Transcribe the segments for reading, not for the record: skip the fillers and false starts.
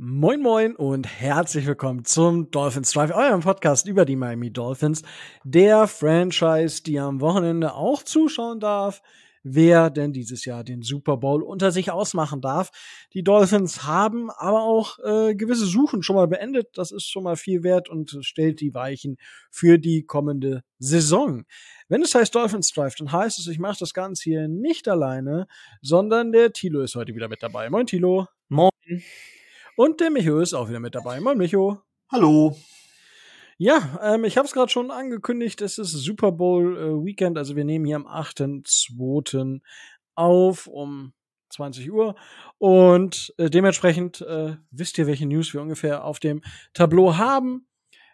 Moin Moin und herzlich willkommen zum Dolphins Drive, eurem Podcast über die Miami Dolphins, der Franchise, die am Wochenende auch zuschauen darf, wer denn dieses Jahr den Super Bowl unter sich ausmachen darf. Die Dolphins haben aber auch gewisse Suchen schon mal beendet, das ist schon mal viel wert und stellt die Weichen für die kommende Saison. Wenn es heißt Dolphins Drive, dann heißt es, ich mache das Ganze hier nicht alleine, sondern der Thilo ist heute wieder mit dabei. Moin Thilo. Moin. Und der Micho ist auch wieder mit dabei. Moin, Micho. Hallo. Ja, ich habe es gerade schon angekündigt, es ist Super Bowl Weekend, also wir nehmen hier am 8.2. auf um 20 Uhr und dementsprechend wisst ihr, welche News wir ungefähr auf dem Tableau haben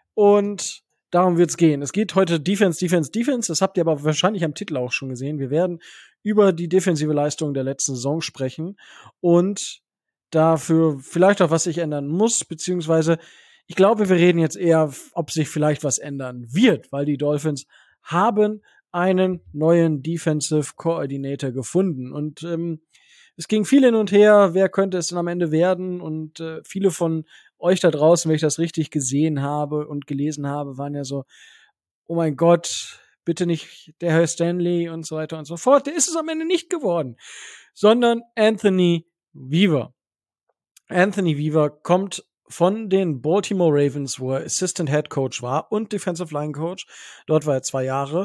und darum wird's gehen. Es geht heute Defense. Das habt ihr aber wahrscheinlich am Titel auch schon gesehen. Wir werden über die defensive Leistung der letzten Saison sprechen und dafür vielleicht auch was sich ändern muss, beziehungsweise ich glaube, wir reden jetzt eher, ob sich vielleicht was ändern wird, weil die Dolphins haben einen neuen Defensive Coordinator gefunden und es ging viel hin und her, wer könnte es denn am Ende werden und viele von euch da draußen, wenn ich das richtig gesehen habe und gelesen habe, waren ja so, oh mein Gott, bitte nicht der Herr Stanley und so weiter und so fort. Der ist es am Ende nicht geworden, sondern Anthony Weaver. Anthony Weaver kommt von den Baltimore Ravens, wo er Assistant Head Coach war und Defensive Line Coach. Dort war er 3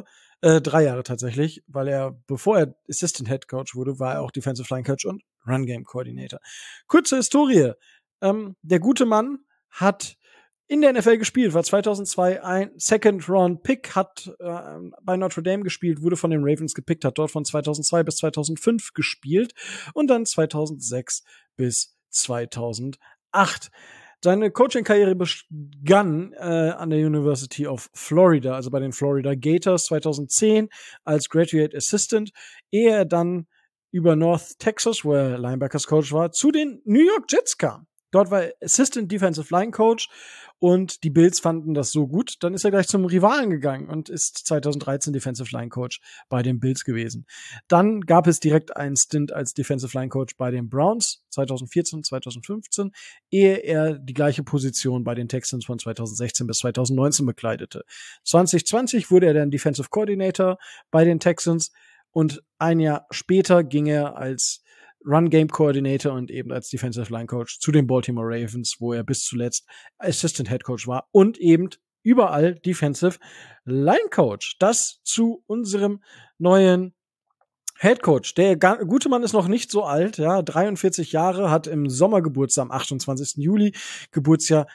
Jahre tatsächlich, weil bevor er Assistant Head Coach wurde, war er auch Defensive Line Coach und Run Game Coordinator. Kurze Historie. Der gute Mann hat in der NFL gespielt, war 2002 ein Second-Round-Pick, hat bei Notre Dame gespielt, wurde von den Ravens gepickt, hat dort von 2002 bis 2005 gespielt und dann 2006 bis 2008. Seine Coaching-Karriere begann an der University of Florida, also bei den Florida Gators 2010 als Graduate Assistant, ehe er dann über North Texas, wo er Linebackers Coach war, zu den New York Jets kam. Dort war er Assistant Defensive Line Coach und die Bills fanden das so gut, dann ist er gleich zum Rivalen gegangen und ist 2013 Defensive Line Coach bei den Bills gewesen. Dann gab es direkt einen Stint als Defensive Line Coach bei den Browns 2014, 2015, ehe er die gleiche Position bei den Texans von 2016 bis 2019 bekleidete. 2020 wurde er dann Defensive Coordinator bei den Texans und ein Jahr später ging er als Run-Game-Coordinator und eben als Defensive Line-Coach zu den Baltimore Ravens, wo er bis zuletzt Assistant Head Coach war und eben überall Defensive Line-Coach. Das zu unserem neuen Head Coach. Der gute Mann ist noch nicht so alt, ja, 43 Jahre, hat im Sommer Geburtstag am 28. Juli, Geburtsjahr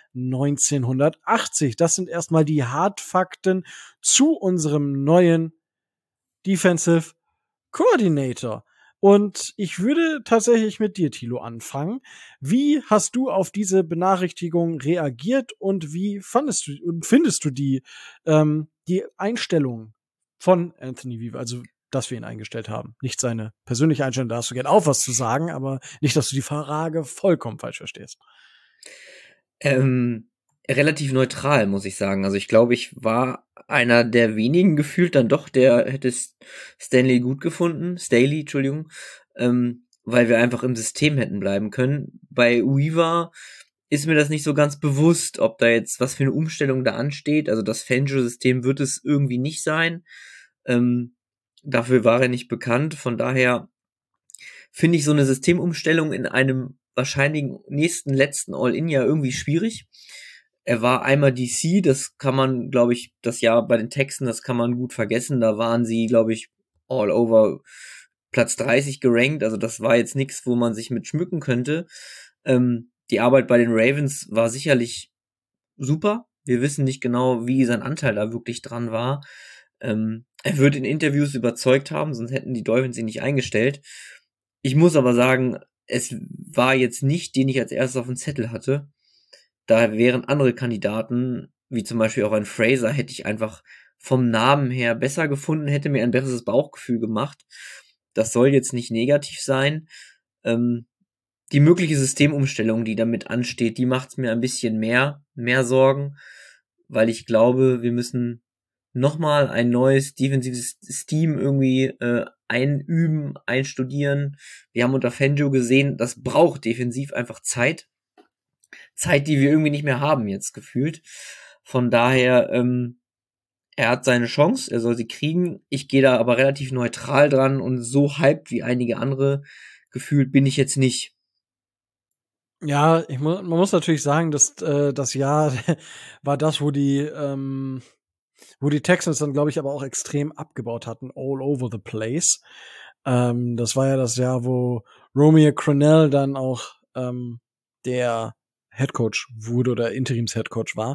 1980. Das sind erstmal die Hardfakten zu unserem neuen Defensive Coordinator. Und ich würde tatsächlich mit dir, Thilo, anfangen. Wie hast du auf diese Benachrichtigung reagiert und wie findest du die Einstellung von Anthony Weaver, also dass wir ihn eingestellt haben? Nicht seine persönliche Einstellung, da hast du gerne auch was zu sagen, aber nicht, dass du die Frage vollkommen falsch verstehst. Relativ neutral, muss ich sagen. Also ich glaube, ich war einer der wenigen gefühlt dann doch, der hätte Staley, Entschuldigung, weil wir einfach im System hätten bleiben können. Bei Weaver ist mir das nicht so ganz bewusst, ob da jetzt was für eine Umstellung da ansteht. Also das Fangio-System wird es irgendwie nicht sein. Dafür war er nicht bekannt. Von daher finde ich so eine Systemumstellung in einem wahrscheinlich letzten All-In-Jahr irgendwie schwierig. Er war einmal DC, das kann man, glaube ich, das Jahr bei den Texans, das kann man gut vergessen. Da waren sie, glaube ich, all over Platz 30 gerankt. Also das war jetzt nichts, wo man sich mit schmücken könnte. Die Arbeit bei den Ravens war sicherlich super. Wir wissen nicht genau, wie sein Anteil da wirklich dran war. Er wird in Interviews überzeugt haben, sonst hätten die Dolphins ihn nicht eingestellt. Ich muss aber sagen, es war jetzt nicht, den ich als erstes auf dem Zettel hatte. Da wären andere Kandidaten, wie zum Beispiel auch ein Fraser, hätte ich einfach vom Namen her besser gefunden, hätte mir ein besseres Bauchgefühl gemacht. Das soll jetzt nicht negativ sein. Die mögliche Systemumstellung, die damit ansteht, die macht es mir ein bisschen mehr Sorgen, weil ich glaube, wir müssen nochmal ein neues defensives Scheme irgendwie einüben, einstudieren. Wir haben unter Fangio gesehen, das braucht defensiv einfach Zeit. Zeit, die wir irgendwie nicht mehr haben jetzt gefühlt. Von daher, er hat seine Chance, er soll sie kriegen. Ich gehe da aber relativ neutral dran und so hyped wie einige andere gefühlt bin ich jetzt nicht. Ja, man muss natürlich sagen, dass das Jahr war das, wo die Texans dann, glaube ich, aber auch extrem abgebaut hatten, all over the place. Das war ja das Jahr, wo Romeo Crennel dann auch der Headcoach wurde oder Interims-Headcoach war.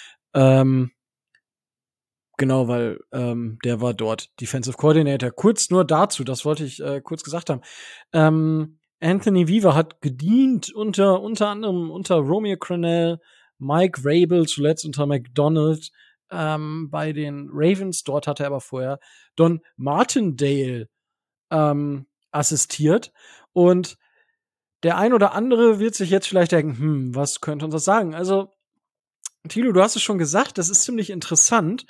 Genau, weil der war dort Defensive Coordinator. Kurz nur dazu, das wollte ich kurz gesagt haben. Anthony Weaver hat gedient unter anderem unter Romeo Crennel, Mike Vrabel, zuletzt unter McDonald bei den Ravens. Dort hat er aber vorher Don Martindale assistiert. Und der ein oder andere wird sich jetzt vielleicht denken, was könnte uns das sagen? Also, Thilo, du hast es schon gesagt, das ist ziemlich interessant.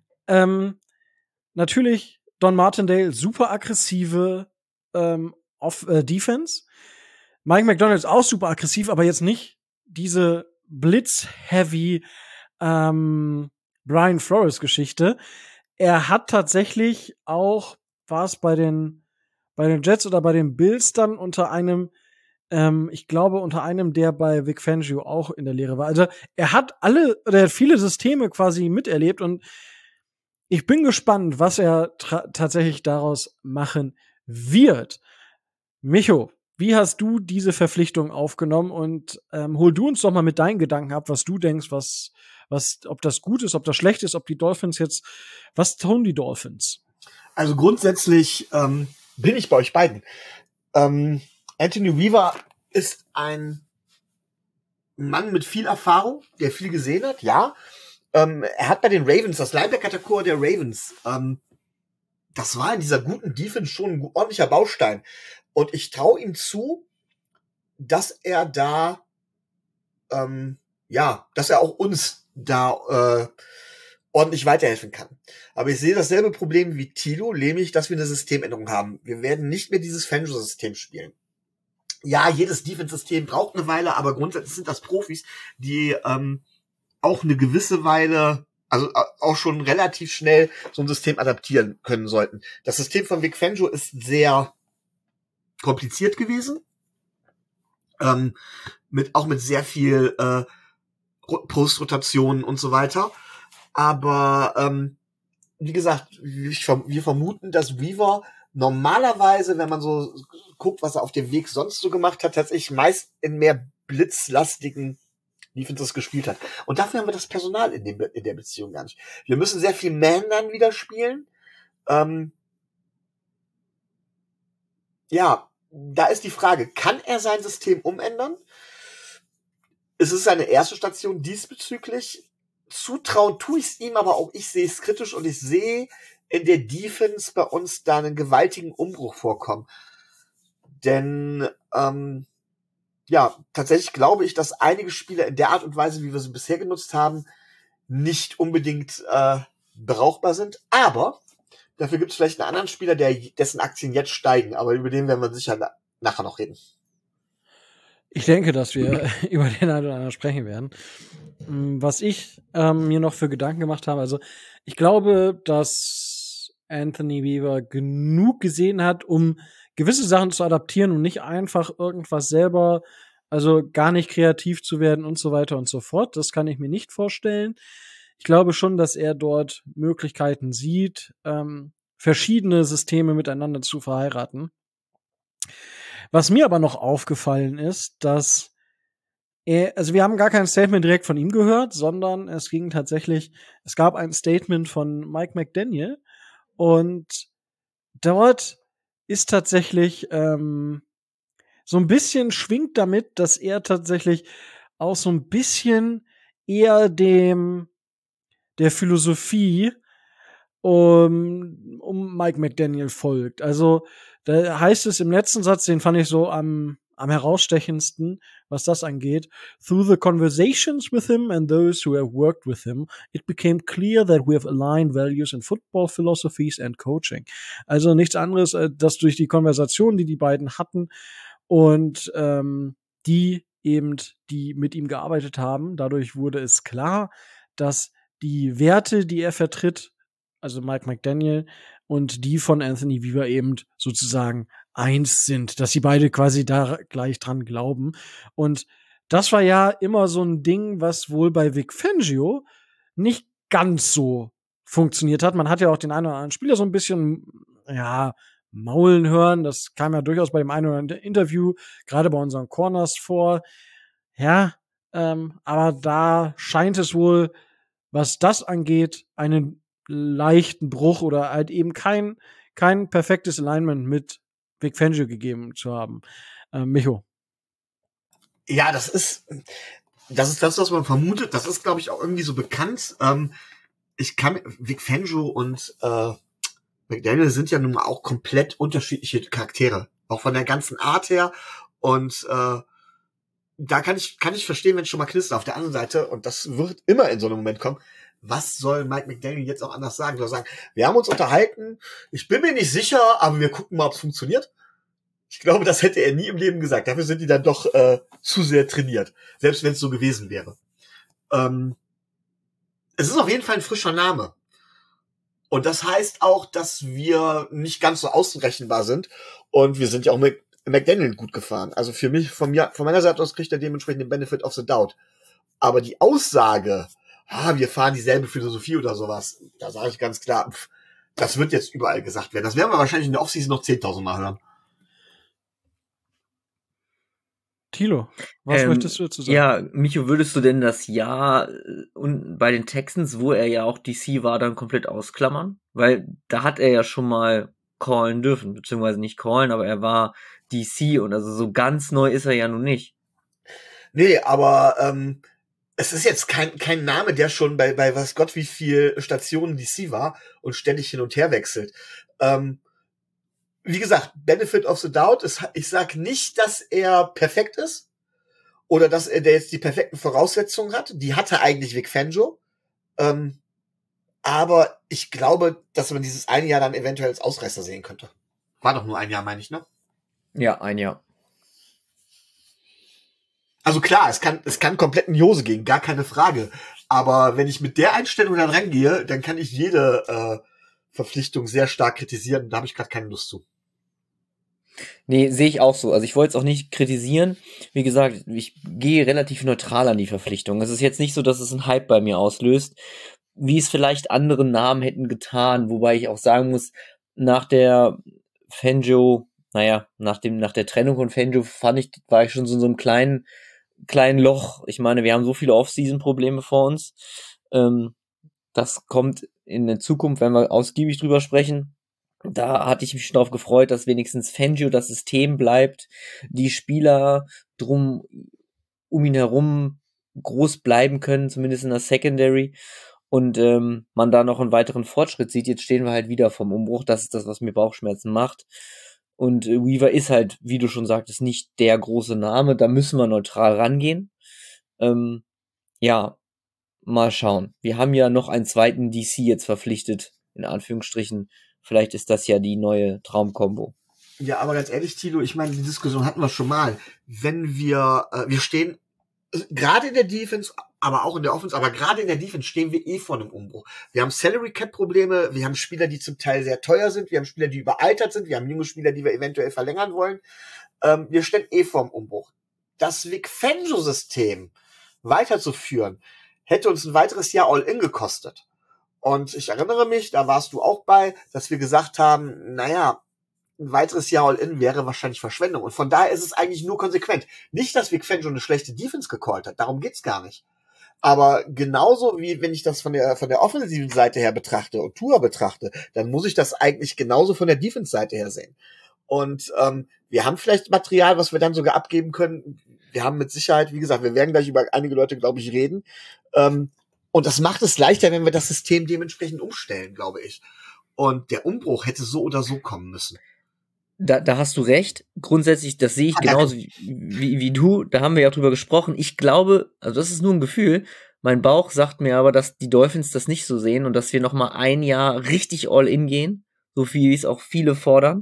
Natürlich Don Martindale, super aggressive Defense. Mike McDonald ist auch super aggressiv, aber jetzt nicht diese Blitz-heavy Brian Flores-Geschichte. Er hat tatsächlich auch, war es bei den Jets oder bei den Bills dann unter einem, ich glaube, unter einem, der bei Vic Fangio auch in der Lehre war. Also er hat viele Systeme quasi miterlebt und ich bin gespannt, was er tatsächlich daraus machen wird. Micho, wie hast du diese Verpflichtung aufgenommen? Und hol du uns doch mal mit deinen Gedanken ab, was du denkst, ob das gut ist, ob das schlecht ist, ob die Dolphins jetzt, was tun die Dolphins? Also grundsätzlich bin ich bei euch beiden. Anthony Weaver ist ein Mann mit viel Erfahrung, der viel gesehen hat, ja. Er hat bei den Ravens, das Linebacker-Core der Ravens, das war in dieser guten Defense schon ein ordentlicher Baustein. Und ich traue ihm zu, dass er da, dass er auch uns da ordentlich weiterhelfen kann. Aber ich sehe dasselbe Problem wie Thilo, nämlich, dass wir eine Systemänderung haben. Wir werden nicht mehr dieses Fangio-System spielen. Ja, jedes Defense-System braucht eine Weile, aber grundsätzlich sind das Profis, die auch eine gewisse Weile, also auch schon relativ schnell so ein System adaptieren können sollten. Das System von Vic Fangio ist sehr kompliziert gewesen, mit sehr viel Postrotationen und so weiter. Aber wie gesagt, wir vermuten, dass Weaver normalerweise, wenn man so guckt, was er auf dem Weg sonst so gemacht hat, tatsächlich meist in mehr blitzlastigen Defenses gespielt hat. Und dafür haben wir das Personal in der Beziehung gar nicht. Wir müssen sehr viel Man dann wieder spielen. Da ist die Frage, kann er sein System umändern? Es ist seine erste Station diesbezüglich. Zutrauen tue ich es ihm, aber auch ich sehe es kritisch und ich sehe in der Defense bei uns da einen gewaltigen Umbruch vorkommen. Denn tatsächlich glaube ich, dass einige Spieler in der Art und Weise, wie wir sie bisher genutzt haben, nicht unbedingt brauchbar sind. Aber dafür gibt es vielleicht einen anderen Spieler, dessen Aktien jetzt steigen. Aber über den werden wir sicher nachher noch reden. Ich denke, dass wir über den einen oder anderen sprechen werden. Was ich mir noch für Gedanken gemacht habe, also ich glaube, dass Anthony Weaver genug gesehen hat, um gewisse Sachen zu adaptieren und nicht einfach irgendwas selber, also gar nicht kreativ zu werden und so weiter und so fort. Das kann ich mir nicht vorstellen. Ich glaube schon, dass er dort Möglichkeiten sieht, verschiedene Systeme miteinander zu verheiraten. Was mir aber noch aufgefallen ist, dass wir haben gar kein Statement direkt von ihm gehört, sondern es gab ein Statement von Mike McDaniel und dort ist tatsächlich so ein bisschen schwingt damit, dass er tatsächlich auch so ein bisschen eher der Philosophie um Mike McDaniel folgt. Also da heißt es im letzten Satz, den fand ich so am herausstechendsten, was das angeht. Through the conversations with him and those who have worked with him, it became clear that we have aligned values in football philosophies and coaching. Also nichts anderes, dass durch die Konversation, die beiden hatten und die eben, die mit ihm gearbeitet haben. Dadurch wurde es klar, dass die Werte, die er vertritt, also Mike McDaniel und die von Anthony Weaver eben sozusagen eins sind, dass sie beide quasi da gleich dran glauben. Und das war ja immer so ein Ding, was wohl bei Vic Fangio nicht ganz so funktioniert hat. Man hat ja auch den einen oder anderen Spieler so ein bisschen, ja, maulen hören. Das kam ja durchaus bei dem einen oder anderen Interview, gerade bei unseren Corners vor. Ja, aber da scheint es wohl, was das angeht, einen leichten Bruch oder halt eben kein perfektes Alignment mit Vic Fangio gegeben zu haben. Micho. Ja, das ist das, was man vermutet. Das ist, glaube ich, auch irgendwie so bekannt. Vic Fangio und McDaniel sind ja nun mal auch komplett unterschiedliche Charaktere. Auch von der ganzen Art her. Und da kann ich verstehen, wenn es schon mal knistert. Auf der anderen Seite, und das wird immer in so einem Moment kommen, was soll Mike McDaniel jetzt auch anders sagen? Soll er sagen, wir haben uns unterhalten, ich bin mir nicht sicher, aber wir gucken mal, ob es funktioniert. Ich glaube, das hätte er nie im Leben gesagt. Dafür sind die dann doch zu sehr trainiert. Selbst wenn es so gewesen wäre. Es ist auf jeden Fall ein frischer Name. Und das heißt auch, dass wir nicht ganz so ausrechenbar sind. Und wir sind ja auch mit McDaniel gut gefahren. Also für mich, von meiner Seite aus kriegt er dementsprechend den Benefit of the Doubt. Aber die Aussage, wir fahren dieselbe Philosophie oder sowas, da sage ich ganz klar, das wird jetzt überall gesagt werden. Das werden wir wahrscheinlich in der Offseason noch 10.000 Mal hören. Thilo, was möchtest du dazu sagen? Ja, Micho, würdest du denn das Jahr bei den Texans, wo er ja auch DC war, dann komplett ausklammern? Weil da hat er ja schon mal callen dürfen, beziehungsweise nicht callen, aber er war DC und also so ganz neu ist er ja nun nicht. Nee, aber es ist jetzt kein Name, der schon bei was Gott wie viel Stationen DC war und ständig hin und her wechselt. Wie gesagt, Benefit of the Doubt, ich sag nicht, dass er perfekt ist oder dass er der jetzt die perfekten Voraussetzungen hat. Die hatte eigentlich Vic Fangio. Aber ich glaube, dass man dieses eine Jahr dann eventuell als Ausreißer sehen könnte. War doch nur ein Jahr, meine ich, ne? Ja, ein Jahr. Also klar, es kann komplett in die Hose gehen, gar keine Frage. Aber wenn ich mit der Einstellung dann rangehe, dann kann ich jede Verpflichtung sehr stark kritisieren. Da habe ich gerade keine Lust zu. Nee, sehe ich auch so. Also ich wollte es auch nicht kritisieren. Wie gesagt, ich gehe relativ neutral an die Verpflichtung. Es ist jetzt nicht so, dass es einen Hype bei mir auslöst, wie es vielleicht andere Namen hätten getan. Wobei ich auch sagen muss, nach der Fangio, nach der Trennung von Fangio war ich schon so in so einem kleinen Loch. Ich meine, wir haben so viele Off-Season-Probleme vor uns. Das kommt in der Zukunft, wenn wir ausgiebig drüber sprechen. Da hatte ich mich schon darauf gefreut, dass wenigstens Fangio das System bleibt, die Spieler um ihn herum groß bleiben können, zumindest in der Secondary, und man da noch einen weiteren Fortschritt sieht. Jetzt stehen wir halt wieder vom Umbruch. Das ist das, was mir Bauchschmerzen macht. Und Weaver ist halt, wie du schon sagtest, nicht der große Name. Da müssen wir neutral rangehen. Ja, mal schauen. Wir haben ja noch einen zweiten DC jetzt verpflichtet, in Anführungsstrichen. Vielleicht ist das ja die neue Traumkombo. Ja, aber ganz ehrlich, Thilo, ich meine, die Diskussion hatten wir schon mal. Wenn wir stehen, gerade in der Defense, aber auch in der Offense, aber gerade in der Defense stehen wir vor einem Umbruch. Wir haben Salary Cap Probleme, wir haben Spieler, die zum Teil sehr teuer sind, wir haben Spieler, die überaltert sind, wir haben junge Spieler, die wir eventuell verlängern wollen. Wir stehen vor einem Umbruch. Das Vic Fangio System weiterzuführen, hätte uns ein weiteres Jahr All-In gekostet. Und ich erinnere mich, da warst du auch bei, dass wir gesagt haben, naja, ein weiteres Jahr All-In wäre wahrscheinlich Verschwendung. Und von daher ist es eigentlich nur konsequent. Nicht, dass Vic Fangio eine schlechte Defense gecallt hat, darum geht's gar nicht. Aber genauso wie wenn ich das von der offensiven Seite her betrachte und Tua betrachte, dann muss ich das eigentlich genauso von der Defense-Seite her sehen. Und wir haben vielleicht Material, was wir dann sogar abgeben können. Wir haben mit Sicherheit, wie gesagt, wir werden gleich über einige Leute, glaube ich, reden. Und das macht es leichter, wenn wir das System dementsprechend umstellen, glaube ich. Und der Umbruch hätte so oder so kommen müssen. Da hast du recht. Grundsätzlich, das sehe ich genauso wie du. Da haben wir ja drüber gesprochen. Ich glaube, also das ist nur ein Gefühl. Mein Bauch sagt mir aber, dass die Dolphins das nicht so sehen und dass wir noch mal ein Jahr richtig all in gehen. So viel wie es auch viele fordern.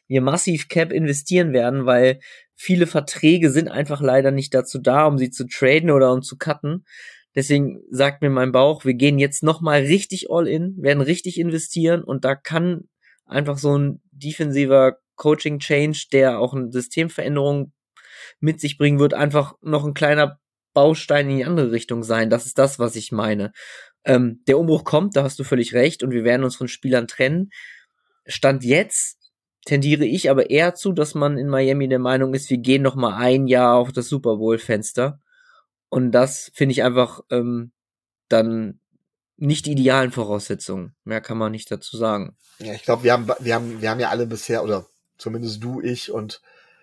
wir massiv Cap investieren werden, weil viele Verträge sind einfach leider nicht dazu da, um sie zu traden oder um zu cutten. Deswegen sagt mir mein Bauch, wir gehen jetzt nochmal richtig all in, werden richtig investieren und da kann einfach so ein defensiver Coaching-Change, der auch eine Systemveränderung mit sich bringen wird, einfach noch ein kleiner Baustein in die andere Richtung sein. Das ist das, was ich meine. Der Umbruch kommt, da hast du völlig recht, und wir werden uns von Spielern trennen. Stand jetzt tendiere ich aber eher zu, dass man in Miami der Meinung ist, wir gehen noch mal ein Jahr auf das Super Bowl-Fenster. Und das finde ich einfach dann nicht die idealen Voraussetzungen. Mehr kann man nicht dazu sagen. Ja, ich glaube, wir haben ja alle bisher, oder zumindest du, ich und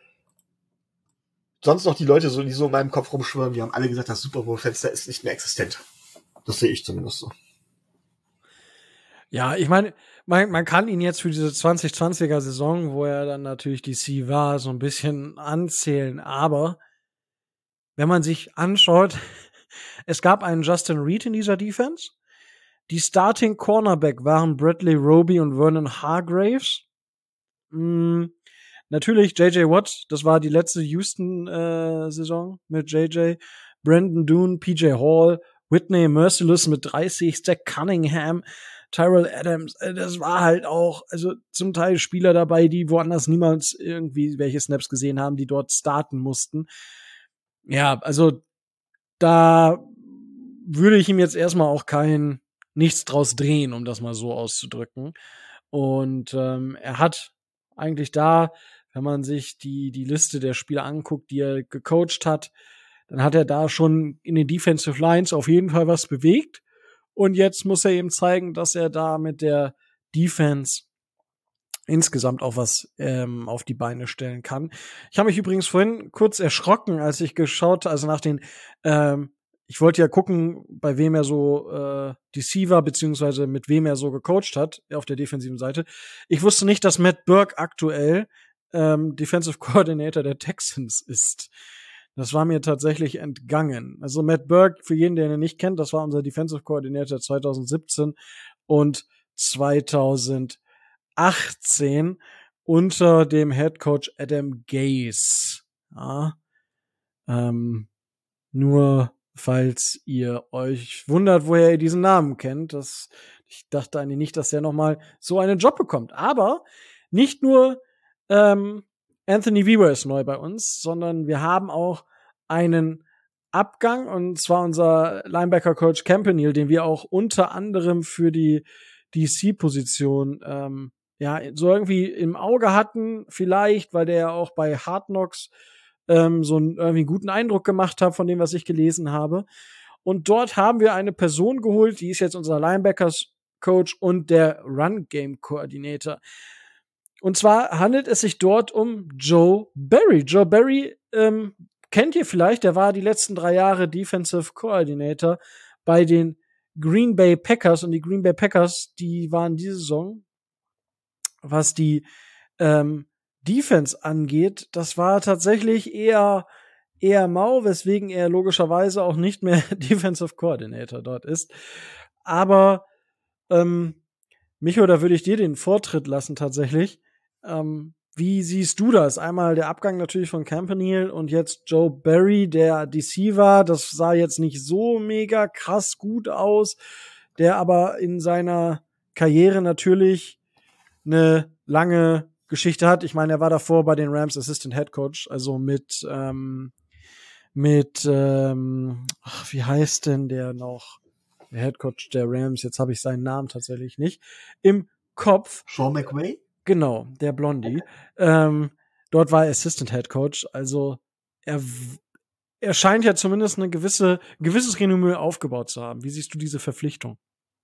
sonst noch die Leute, die so in meinem Kopf rumschwirren, die haben alle gesagt, das Super Bowl-Fenster ist nicht mehr existent. Das sehe ich zumindest so. Ja, ich meine, man kann ihn jetzt für diese 2020er Saison, wo er dann natürlich DC war, so ein bisschen anzählen. Aber wenn man sich anschaut, es gab einen Justin Reed in dieser Defense. Die Starting Cornerback waren Bradley Roby und Vernon Hargreaves. Natürlich J.J. Watt, das war die letzte Houston-Saison mit J.J. Brandon Doon, P.J. Hall, Whitney Merciless mit 30, Zach Cunningham, Tyrell Adams. Das war halt auch, also zum Teil Spieler dabei, die woanders niemals irgendwie welche Snaps gesehen haben, die dort starten mussten. Ja, also da würde ich ihm jetzt erstmal auch nichts draus drehen, um das mal so auszudrücken. Und er hat eigentlich da, wenn man sich die Liste der Spieler anguckt, die er gecoacht hat, dann hat er da schon in den Defensive Lines auf jeden Fall was bewegt. Und jetzt muss er eben zeigen, dass er da mit der Defense insgesamt auch was auf die Beine stellen kann. Ich habe mich übrigens vorhin kurz erschrocken, als ich geschaut, also nach den ich wollte ja gucken, bei wem er so DC war, beziehungsweise mit wem er so gecoacht hat auf der defensiven Seite. Ich wusste nicht, dass Matt Burke aktuell Defensive Coordinator der Texans ist. Das war mir tatsächlich entgangen. Also Matt Burke, für jeden, der ihn nicht kennt, das war unser Defensive Coordinator 2017 und 2018 unter dem Head Coach Adam Gase. Ja. Nur falls ihr euch wundert, woher ihr diesen Namen kennt. Ich dachte eigentlich nicht, dass er noch mal so einen Job bekommt. Aber nicht nur Anthony Weaver ist neu bei uns, sondern wir haben auch einen Abgang, und zwar unser Linebacker-Coach Campanile, den wir auch unter anderem für die DC-Position so irgendwie im Auge hatten, vielleicht, weil der ja auch bei Hard Knocks so einen irgendwie guten Eindruck gemacht hat von dem, was ich gelesen habe. Und dort haben wir eine Person geholt, die ist jetzt unser Linebackers-Coach und der Run-Game-Koordinator. Und zwar handelt es sich dort um Joe Barry. Joe Barry kennt ihr vielleicht, der war die letzten 3 Jahre Defensive Coordinator bei den Green Bay Packers. Und die Green Bay Packers, die waren diese Saison, was die Defense angeht, das war tatsächlich eher mau, weswegen er logischerweise auch nicht mehr Defensive Coordinator dort ist. Aber Micho, da würde ich dir den Vortritt lassen tatsächlich. Wie siehst du das? Einmal der Abgang natürlich von Campanile und jetzt Joe Barry, der DC war. Das sah jetzt nicht so mega krass gut aus, der aber in seiner Karriere natürlich eine lange Geschichte hat. Ich meine, er war davor bei den Rams Assistant Head Coach, also wie heißt denn der noch? Der Head Coach der Rams, jetzt habe ich seinen Namen tatsächlich nicht im Kopf. Sean McVay? Genau, der Blondie. Dort war er Assistant Head Coach, also er scheint ja zumindest ein gewisses Renommee aufgebaut zu haben. Wie siehst du diese Verpflichtung?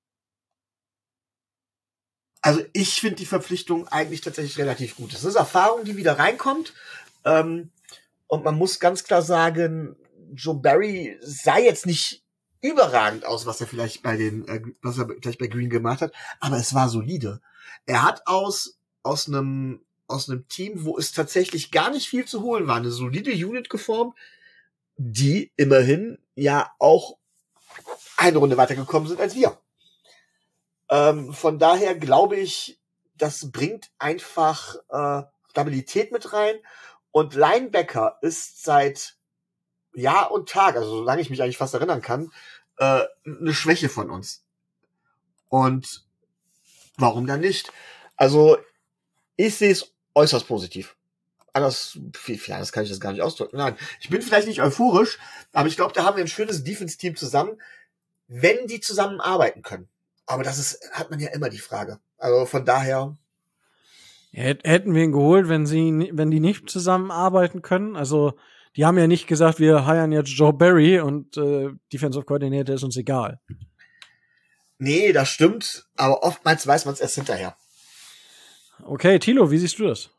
Also ich finde die Verpflichtung eigentlich tatsächlich relativ gut. Es ist Erfahrung, die wieder reinkommt. Und man muss ganz klar sagen, Joe Barry sah jetzt nicht überragend aus, was er vielleicht was er gleich bei Green gemacht hat, aber es war solide. Er hat aus einem Team, wo es tatsächlich gar nicht viel zu holen war, eine solide Unit geformt, die immerhin ja auch eine Runde weitergekommen sind als wir. Von daher glaube ich, das bringt einfach Stabilität mit rein. Und Linebacker ist seit Jahr und Tag, also solange ich mich eigentlich fast erinnern kann, eine Schwäche von uns. Und warum dann nicht? Also, ich sehe es äußerst positiv. Viel anders kann ich das gar nicht ausdrücken. Nein, ich bin vielleicht nicht euphorisch, aber ich glaube, da haben wir ein schönes Defense-Team zusammen, wenn die zusammenarbeiten können. Aber hat man ja immer die Frage. Also von daher. Hätten wir ihn geholt, wenn die nicht zusammenarbeiten können? Also, die haben ja nicht gesagt, wir hiren jetzt Joe Barry und Defensive Coordinator ist uns egal. Nee, das stimmt, aber oftmals weiß man es erst hinterher. Okay, Thilo, wie siehst du das?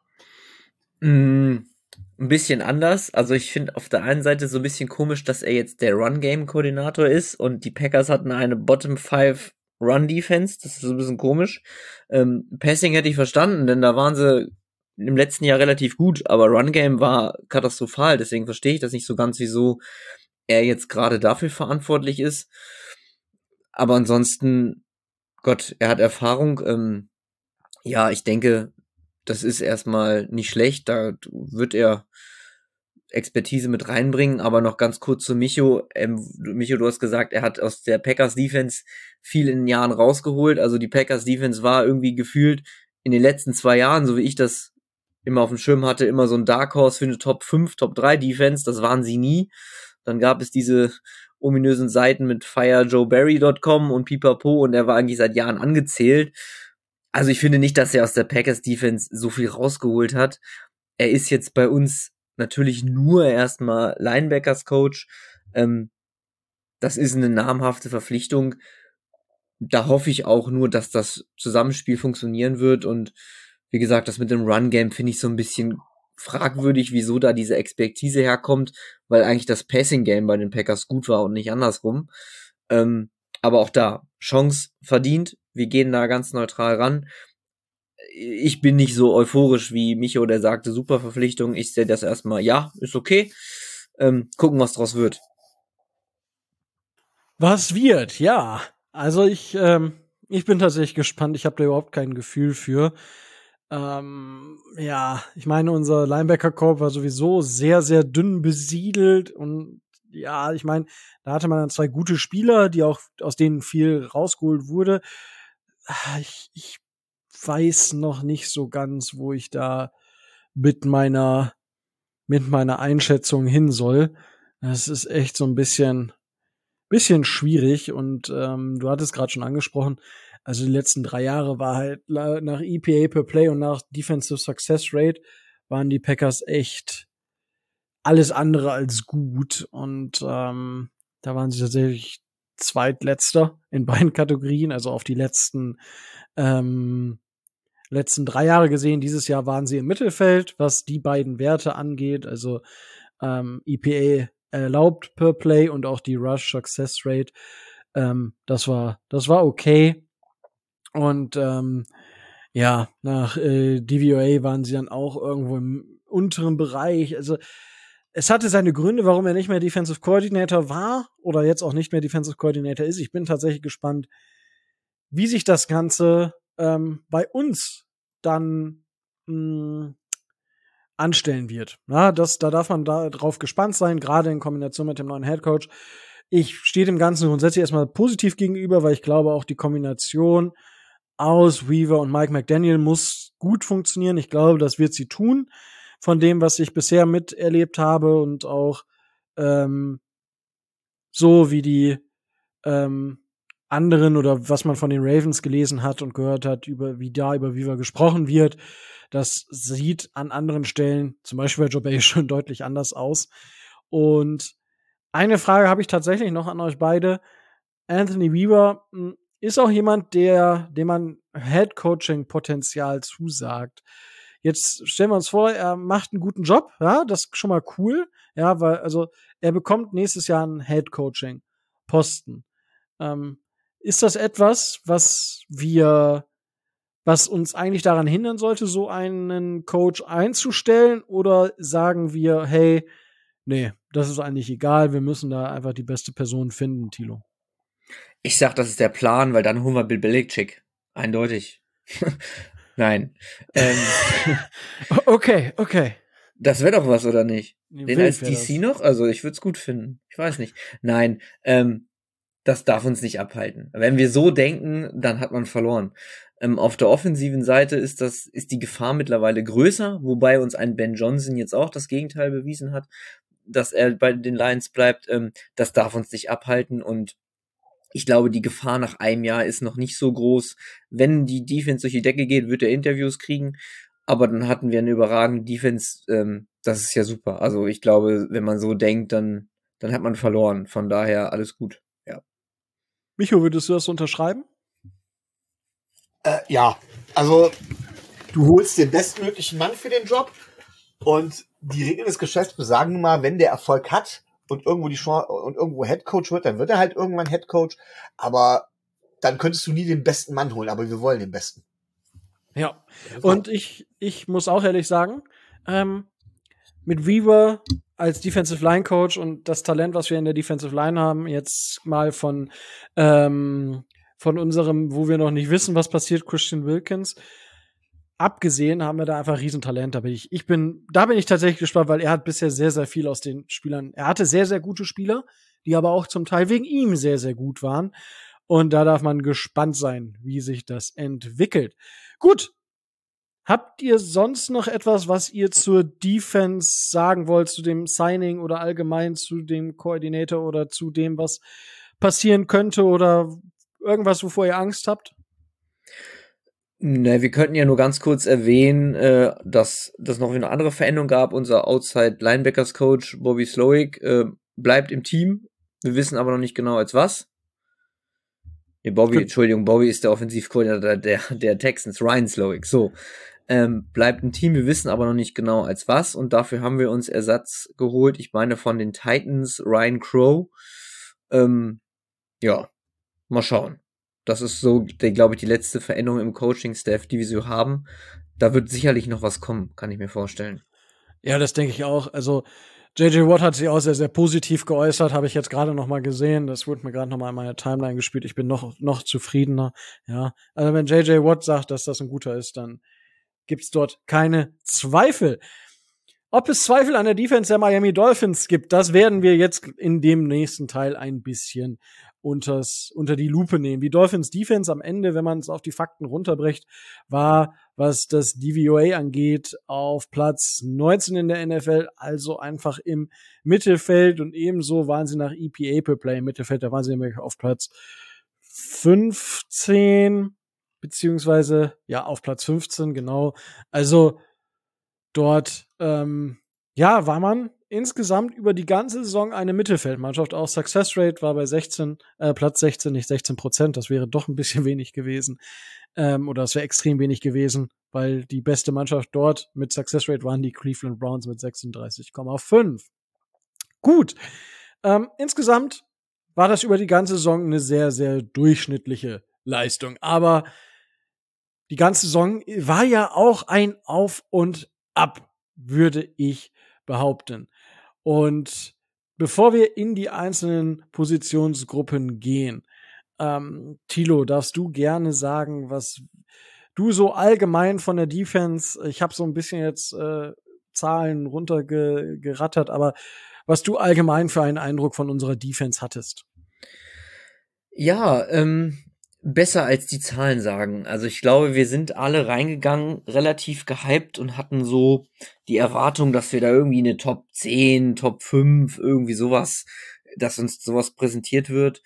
Ein bisschen anders. Also ich finde auf der einen Seite so ein bisschen komisch, dass er jetzt der Run-Game-Koordinator ist und die Packers hatten eine Bottom-5 Run-Defense. Das ist so ein bisschen komisch. Passing hätte ich verstanden, denn da waren sie im letzten Jahr relativ gut, aber Run-Game war katastrophal. Deswegen verstehe ich das nicht so ganz, wieso er jetzt gerade dafür verantwortlich ist. Aber ansonsten, Gott, er hat Erfahrung. Ja, ich denke, das ist erstmal nicht schlecht, da wird er Expertise mit reinbringen, aber noch ganz kurz zu Micho. Micho, du hast gesagt, er hat aus der Packers Defense viel in den Jahren rausgeholt, also die Packers Defense war irgendwie gefühlt in den letzten 2 Jahren, so wie ich das immer auf dem Schirm hatte, immer so ein Dark Horse für eine Top 5, Top 3 Defense, das waren sie nie. Dann gab es diese ominösen Seiten mit firejoeberry.com und pipapo und er war eigentlich seit Jahren angezählt. Also ich finde nicht, dass er aus der Packers Defense so viel rausgeholt hat. Er ist jetzt bei uns natürlich nur erstmal Linebackers Coach. Das ist eine namhafte Verpflichtung. Da hoffe ich auch nur, dass das Zusammenspiel funktionieren wird. Und wie gesagt, das mit dem Run-Game finde ich so ein bisschen fragwürdig, wieso da diese Expertise herkommt, weil eigentlich das Passing-Game bei den Packers gut war und nicht andersrum. Aber auch da, Chance verdient. Wir gehen da ganz neutral ran. Ich bin nicht so euphorisch wie Micho, der sagte, super Verpflichtung. Ich sehe das erstmal, ja, ist okay. Gucken, was draus wird. Was wird? Ja. Also ich bin tatsächlich gespannt. Ich habe da überhaupt kein Gefühl für. Ja, ich meine, unser Linebacker-Korb war sowieso sehr, sehr dünn besiedelt und ja, ich meine, da hatte man dann 2 gute Spieler, die auch aus denen viel rausgeholt wurde. Ich weiß noch nicht so ganz, wo ich da mit meiner Einschätzung hin soll. Das ist echt so ein bisschen schwierig und du hattest gerade schon angesprochen, also die letzten 3 Jahre war halt nach EPA per Play und nach Defensive Success Rate waren die Packers echt alles andere als gut und da waren sie tatsächlich Zweitletzter in beiden Kategorien, also auf die letzten 3 Jahre gesehen. Dieses Jahr waren sie im Mittelfeld, was die beiden Werte angeht, also EPA erlaubt per Play und auch die Rush Success Rate. Das war okay. Und ja, nach DVOA waren sie dann auch irgendwo im unteren Bereich. Also es hatte seine Gründe, warum er nicht mehr Defensive Coordinator war oder jetzt auch nicht mehr Defensive Coordinator ist. Ich bin tatsächlich gespannt, wie sich das Ganze bei uns dann anstellen wird. Ja, da darf man drauf gespannt sein, gerade in Kombination mit dem neuen Headcoach. Ich stehe dem Ganzen grundsätzlich erstmal positiv gegenüber, weil ich glaube, auch die Kombination aus Weaver und Mike McDaniel muss gut funktionieren. Ich glaube, das wird sie tun, von dem, was ich bisher miterlebt habe und auch so wie die anderen oder was man von den Ravens gelesen hat und gehört hat, über Weaver gesprochen wird. Das sieht an anderen Stellen, zum Beispiel bei Joe Barry, schon deutlich anders aus. Und eine Frage habe ich tatsächlich noch an euch beide. Anthony Weaver ist auch jemand, dem man Head-Coaching-Potenzial zusagt. Jetzt stellen wir uns vor, er macht einen guten Job, ja, das ist schon mal cool, ja, weil, also, er bekommt nächstes Jahr einen Head-Coaching-Posten. Ist das etwas, was uns eigentlich daran hindern sollte, so einen Coach einzustellen? Oder sagen wir, hey, nee, das ist eigentlich egal, wir müssen da einfach die beste Person finden, Thilo? Ich sag, das ist der Plan, weil dann holen wir Bill Belichick. Eindeutig. Nein. Okay. Das wäre doch was, oder nicht? Den als Wild wär DC noch? Also ich würde es gut finden. Ich weiß nicht. Nein, das darf uns nicht abhalten. Wenn wir so denken, dann hat man verloren. Auf der offensiven Seite ist die Gefahr mittlerweile größer, wobei uns ein Ben Johnson jetzt auch das Gegenteil bewiesen hat, dass er bei den Lions bleibt. Das darf uns nicht abhalten und ich glaube, die Gefahr nach einem Jahr ist noch nicht so groß. Wenn die Defense durch die Decke geht, wird er Interviews kriegen. Aber dann hatten wir eine überragende Defense. Das ist ja super. Also ich glaube, wenn man so denkt, dann hat man verloren. Von daher alles gut. Ja. Micho, würdest du das unterschreiben? Ja, also du holst den bestmöglichen Mann für den Job und die Regeln des Geschäfts besagen nun mal, wenn der Erfolg hat und irgendwo die Chance und irgendwo Headcoach wird, dann wird er halt irgendwann Headcoach, aber dann könntest du nie den besten Mann holen, aber wir wollen den besten. Ja, und ich muss auch ehrlich sagen, mit Weaver als Defensive Line Coach und das Talent, was wir in der Defensive Line haben, jetzt mal von unserem, wo wir noch nicht wissen, was passiert, Christian Wilkins, abgesehen, haben wir da einfach Riesentalent. Aber da bin ich tatsächlich gespannt, weil er hat bisher sehr, sehr viel aus den Spielern. Er hatte sehr, sehr gute Spieler, die aber auch zum Teil wegen ihm sehr, sehr gut waren. Und da darf man gespannt sein, wie sich das entwickelt. Gut. Habt ihr sonst noch etwas, was ihr zur Defense sagen wollt, zu dem Signing oder allgemein zu dem Koordinator oder zu dem, was passieren könnte oder irgendwas, wovor ihr Angst habt? Ne, wir könnten ja nur ganz kurz erwähnen, dass das noch eine andere Veränderung gab. Unser Outside Linebackers Coach Bobby Slowik bleibt im Team. Wir wissen aber noch nicht genau als was. Nee, Bobby ist der Offensivkoordinator der Texans, Ryan Slowik. So, bleibt im Team. Wir wissen aber noch nicht genau als was und dafür haben wir uns Ersatz geholt. Ich meine von den Titans, Ryan Crow. Ja, mal schauen. Das ist so, glaube ich, die letzte Veränderung im Coaching-Staff, die wir so haben. Da wird sicherlich noch was kommen, kann ich mir vorstellen. Ja, das denke ich auch. Also J.J. Watt hat sich auch sehr, sehr positiv geäußert, habe ich jetzt gerade noch mal gesehen. Das wurde mir gerade noch mal in meine Timeline gespielt. Ich bin noch zufriedener. Ja, also wenn J.J. Watt sagt, dass das ein guter ist, dann gibt's dort keine Zweifel. Ob es Zweifel an der Defense der Miami Dolphins gibt, das werden wir jetzt in dem nächsten Teil ein bisschen unter die Lupe nehmen. Die Dolphins Defense am Ende, wenn man es auf die Fakten runterbricht, war, was das DVOA angeht, auf Platz 19 in der NFL, also einfach im Mittelfeld und ebenso waren sie nach EPA per Play im Mittelfeld, da waren sie nämlich auf Platz 15, beziehungsweise, ja, auf Platz 15, genau. Also, dort, war man insgesamt über die ganze Saison eine Mittelfeldmannschaft. Auch Success Rate war bei Platz 16, nicht 16%. Das wäre doch ein bisschen wenig gewesen. Oder es wäre extrem wenig gewesen, weil die beste Mannschaft dort mit Success Rate waren die Cleveland Browns mit 36,5. Gut. Insgesamt war das über die ganze Saison eine sehr, sehr durchschnittliche Leistung. Aber die ganze Saison war ja auch ein Auf und Ab, würde ich behaupten. Und bevor wir in die einzelnen Positionsgruppen gehen, Thilo, darfst du gerne sagen, was du so allgemein von der Defense, ich habe so ein bisschen jetzt Zahlen runtergerattert, aber was du allgemein für einen Eindruck von unserer Defense hattest. Ja, besser als die Zahlen sagen. Also ich glaube, wir sind alle reingegangen, relativ gehypt und hatten so die Erwartung, dass wir da irgendwie eine Top 10, Top 5, irgendwie sowas, dass uns sowas präsentiert wird.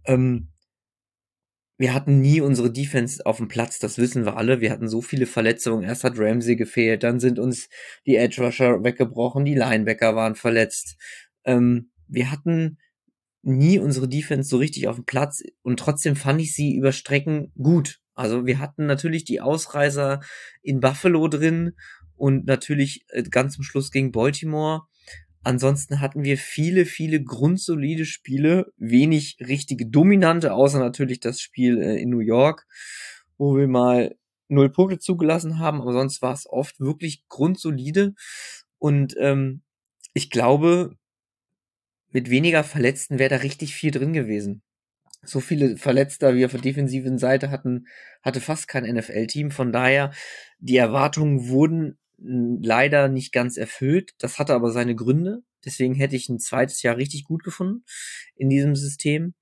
Wir hatten nie unsere Defense auf dem Platz, das wissen wir alle. Wir hatten so viele Verletzungen. Erst hat Ramsey gefehlt, dann sind uns die Edge Rusher weggebrochen, die Linebacker waren verletzt. Wir hatten nie unsere Defense so richtig auf dem Platz und trotzdem fand ich sie über Strecken gut. Also wir hatten natürlich die Ausreißer in Buffalo drin und natürlich ganz zum Schluss gegen Baltimore. Ansonsten hatten wir viele, viele grundsolide Spiele, wenig richtige dominante, außer natürlich das Spiel in New York, wo wir mal 0 Punkte zugelassen haben, aber sonst war es oft wirklich grundsolide und ich glaube, mit weniger Verletzten wäre da richtig viel drin gewesen. So viele Verletzter, wie wir auf der defensiven Seite hatten, hatte fast kein NFL-Team. Von daher, die Erwartungen wurden leider nicht ganz erfüllt. Das hatte aber seine Gründe. Deswegen hätte ich ein zweites Jahr richtig gut gefunden in diesem System.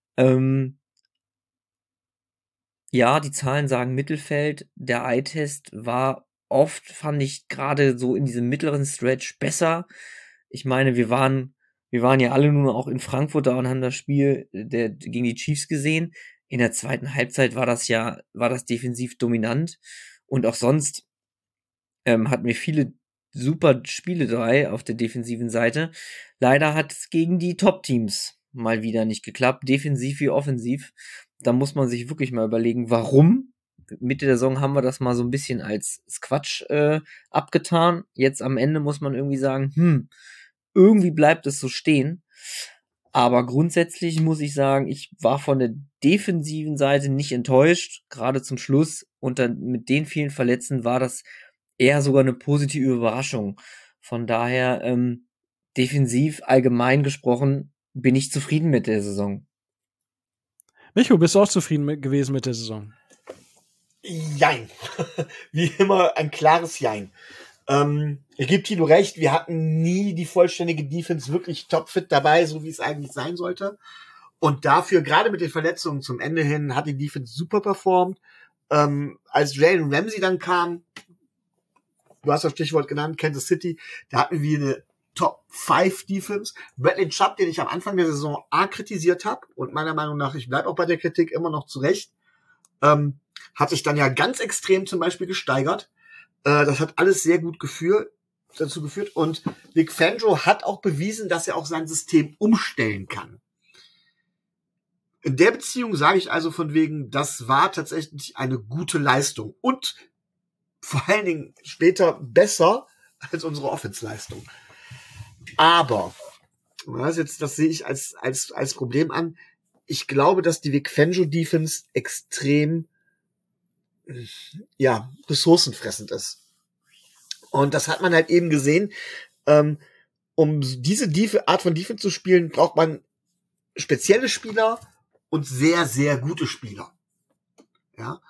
Ja, die Zahlen sagen Mittelfeld. Der Eye-Test war oft, fand ich, gerade so in diesem mittleren Stretch besser. Ich meine, wir waren ja alle nur auch in Frankfurt da und haben das Spiel gegen die Chiefs gesehen. In der zweiten Halbzeit war das defensiv dominant. Und auch sonst hatten wir viele super Spiele dabei auf der defensiven Seite. Leider hat es gegen die Top-Teams mal wieder nicht geklappt, defensiv wie offensiv. Da muss man sich wirklich mal überlegen, warum. Mitte der Saison haben wir das mal so ein bisschen als Quatsch abgetan. Jetzt am Ende muss man irgendwie sagen, irgendwie bleibt es so stehen. Aber grundsätzlich muss ich sagen, ich war von der defensiven Seite nicht enttäuscht, gerade zum Schluss. Und dann mit den vielen Verletzten war das eher sogar eine positive Überraschung. Von daher, defensiv allgemein gesprochen, bin ich zufrieden mit der Saison. Micho, bist du auch zufrieden gewesen mit der Saison? Jein. Wie immer ein klares Jein. Ich gebe Tilo recht, wir hatten nie die vollständige Defense wirklich topfit dabei, so wie es eigentlich sein sollte. Und dafür, gerade mit den Verletzungen zum Ende hin, hat die Defense super performt. Als Jalen Ramsey dann kam, du hast das Stichwort genannt, Kansas City, da hatten wir eine Top 5 Defense. Bradley Chubb, den ich am Anfang der Saison kritisiert habe, und meiner Meinung nach, ich bleibe auch bei der Kritik immer noch zurecht, hat sich dann ja ganz extrem zum Beispiel gesteigert. Das hat alles sehr gut dazu geführt. Und Vic Fangio hat auch bewiesen, dass er auch sein System umstellen kann. In der Beziehung sage ich also von wegen, das war tatsächlich eine gute Leistung. Und vor allen Dingen später besser als unsere Offense-Leistung. Aber, das sehe ich als Problem an. Ich glaube, dass die Vic Fangio Defense extrem ressourcenfressend ist. Und das hat man halt eben gesehen. Um diese Art von Defense zu spielen, braucht man spezielle Spieler und sehr, sehr gute Spieler. Ja.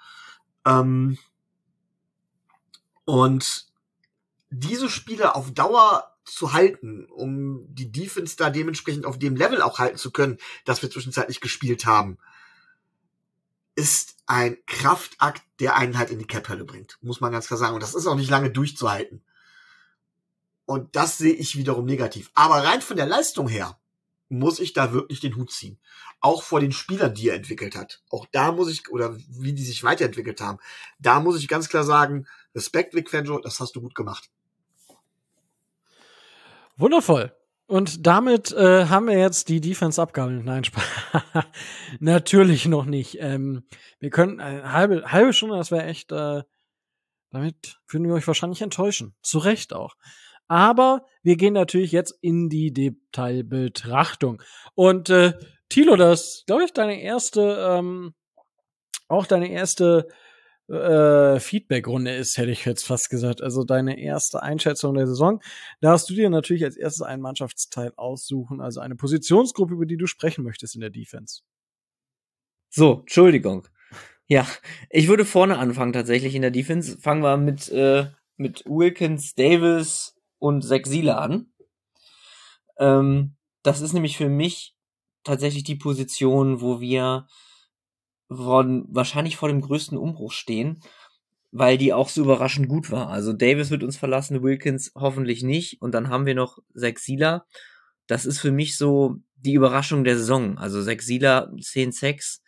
Und diese Spieler auf Dauer zu halten, um die Defense da dementsprechend auf dem Level auch halten zu können, das wir zwischenzeitlich gespielt haben, ist ein Kraftakt, der einen halt in die Cap-Hölle bringt, muss man ganz klar sagen. Und das ist auch nicht lange durchzuhalten. Und das sehe ich wiederum negativ. Aber rein von der Leistung her muss ich da wirklich den Hut ziehen. Auch vor den Spielern, die er entwickelt hat. Auch da muss ich, oder wie die sich weiterentwickelt haben, da muss ich ganz klar sagen, Respekt, Vic Fangio, das hast du gut gemacht. Wundervoll. Und damit haben wir jetzt die Defense abgehandelt. Nein, Spaß. Natürlich noch nicht. Wir können eine halbe Stunde, das wäre echt, damit würden wir euch wahrscheinlich enttäuschen. Zu Recht auch. Aber wir gehen natürlich jetzt in die Detailbetrachtung. Und Thilo, das glaube ich deine erste Feedback-Runde ist, hätte ich jetzt fast gesagt. Also deine erste Einschätzung der Saison. Da darfst du dir natürlich als erstes einen Mannschaftsteil aussuchen, also eine Positionsgruppe, über die du sprechen möchtest in der Defense. So, Entschuldigung. Ja, ich würde vorne anfangen tatsächlich in der Defense. Fangen wir mit Wilkins, Davis und Zach Sieler an. Das ist nämlich für mich tatsächlich die Position, wo wir wahrscheinlich vor dem größten Umbruch stehen, weil die auch so überraschend gut war. Also Davis wird uns verlassen, Wilkins hoffentlich nicht. Und dann haben wir noch Zach Sieler. Das ist für mich so die Überraschung der Saison. Also Zach Sieler, 10 Sacks,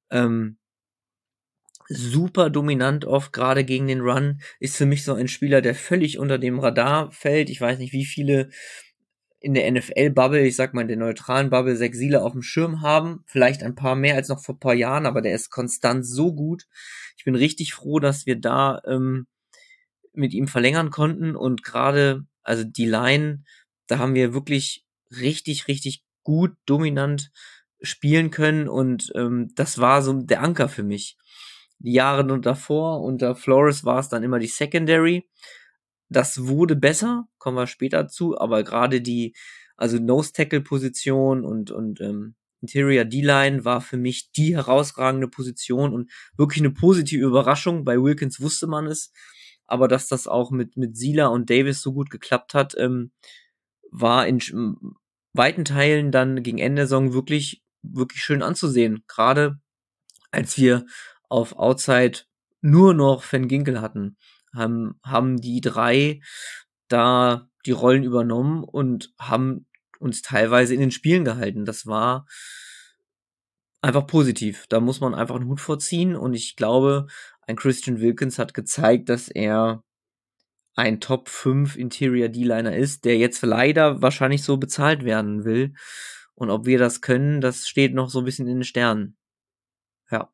super dominant oft, gerade gegen den Run, ist für mich so ein Spieler, der völlig unter dem Radar fällt. Ich weiß nicht, wie viele in der NFL-Bubble, ich sag mal in der neutralen Bubble, Zach Sieler auf dem Schirm haben. Vielleicht ein paar mehr als noch vor ein paar Jahren, aber der ist konstant so gut. Ich bin richtig froh, dass wir da mit ihm verlängern konnten und gerade, also die Line, da haben wir wirklich richtig, richtig gut, dominant spielen können und das war so der Anker für mich. Die Jahre davor, unter Flores war es dann immer die Secondary. Das wurde besser, kommen wir später zu, aber gerade die, also Nose-Tackle-Position und Interior D-Line war für mich die herausragende Position und wirklich eine positive Überraschung. Bei Wilkins wusste man es, aber dass das auch mit Sieler und Davis so gut geklappt hat, war in weiten Teilen dann gegen Ende der Saison wirklich schön anzusehen. Gerade als wir auf Outside nur noch Van Ginkel hatten, haben die 3 da die Rollen übernommen und haben uns teilweise in den Spielen gehalten. Das war einfach positiv. Da muss man einfach einen Hut vorziehen und ich glaube, ein Christian Wilkins hat gezeigt, dass er ein Top 5 Interior D-Liner ist, der jetzt leider wahrscheinlich so bezahlt werden will. Und ob wir das können, das steht noch so ein bisschen in den Sternen. Ja.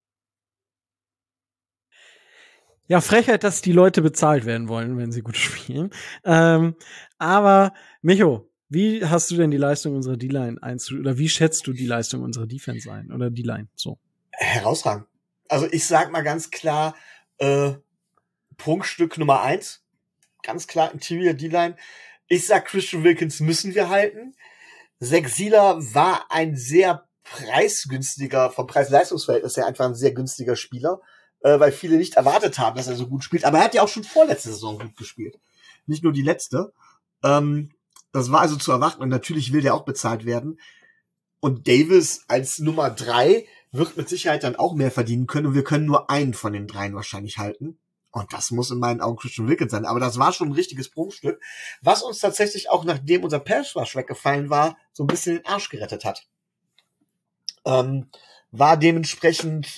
Ja, Frechheit, dass die Leute bezahlt werden wollen, wenn sie gut spielen. Aber Micho, wie hast du denn die Leistung unserer D-Line oder wie schätzt du die Leistung unserer Defense ein? Oder D-Line, so. Herausragend. Also ich sag mal ganz klar, Prunkstück Nummer 1. Ganz klar, Interior D-Line. Ich sag, Christian Wilkins müssen wir halten. Zach Sieler war ein sehr preisgünstiger, vom Preis-Leistungs-Verhältnis her einfach ein sehr günstiger Spieler, weil viele nicht erwartet haben, dass er so gut spielt. Aber er hat ja auch schon vorletzte Saison gut gespielt. Nicht nur die letzte. Das war also zu erwarten und natürlich will der auch bezahlt werden. Und Davis als Nummer 3 wird mit Sicherheit dann auch mehr verdienen können und wir können nur einen von den 3 wahrscheinlich halten. Und das muss in meinen Augen Christian Wilkins sein. Aber das war schon ein richtiges Prunkstück, was uns tatsächlich auch, nachdem unser Pass Rush weggefallen war, so ein bisschen den Arsch gerettet hat. War dementsprechend,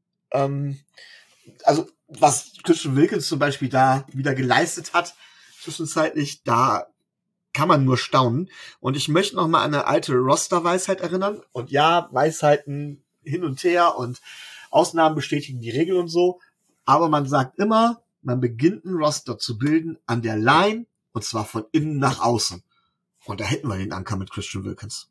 also was Christian Wilkins zum Beispiel da wieder geleistet hat, zwischenzeitlich, da kann man nur staunen. Und ich möchte noch mal an eine alte Roster-Weisheit erinnern. Und ja, Weisheiten hin und her und Ausnahmen bestätigen die Regel und so. Aber man sagt immer, man beginnt ein Roster zu bilden an der Line, und zwar von innen nach außen. Und da hätten wir den Anker mit Christian Wilkins.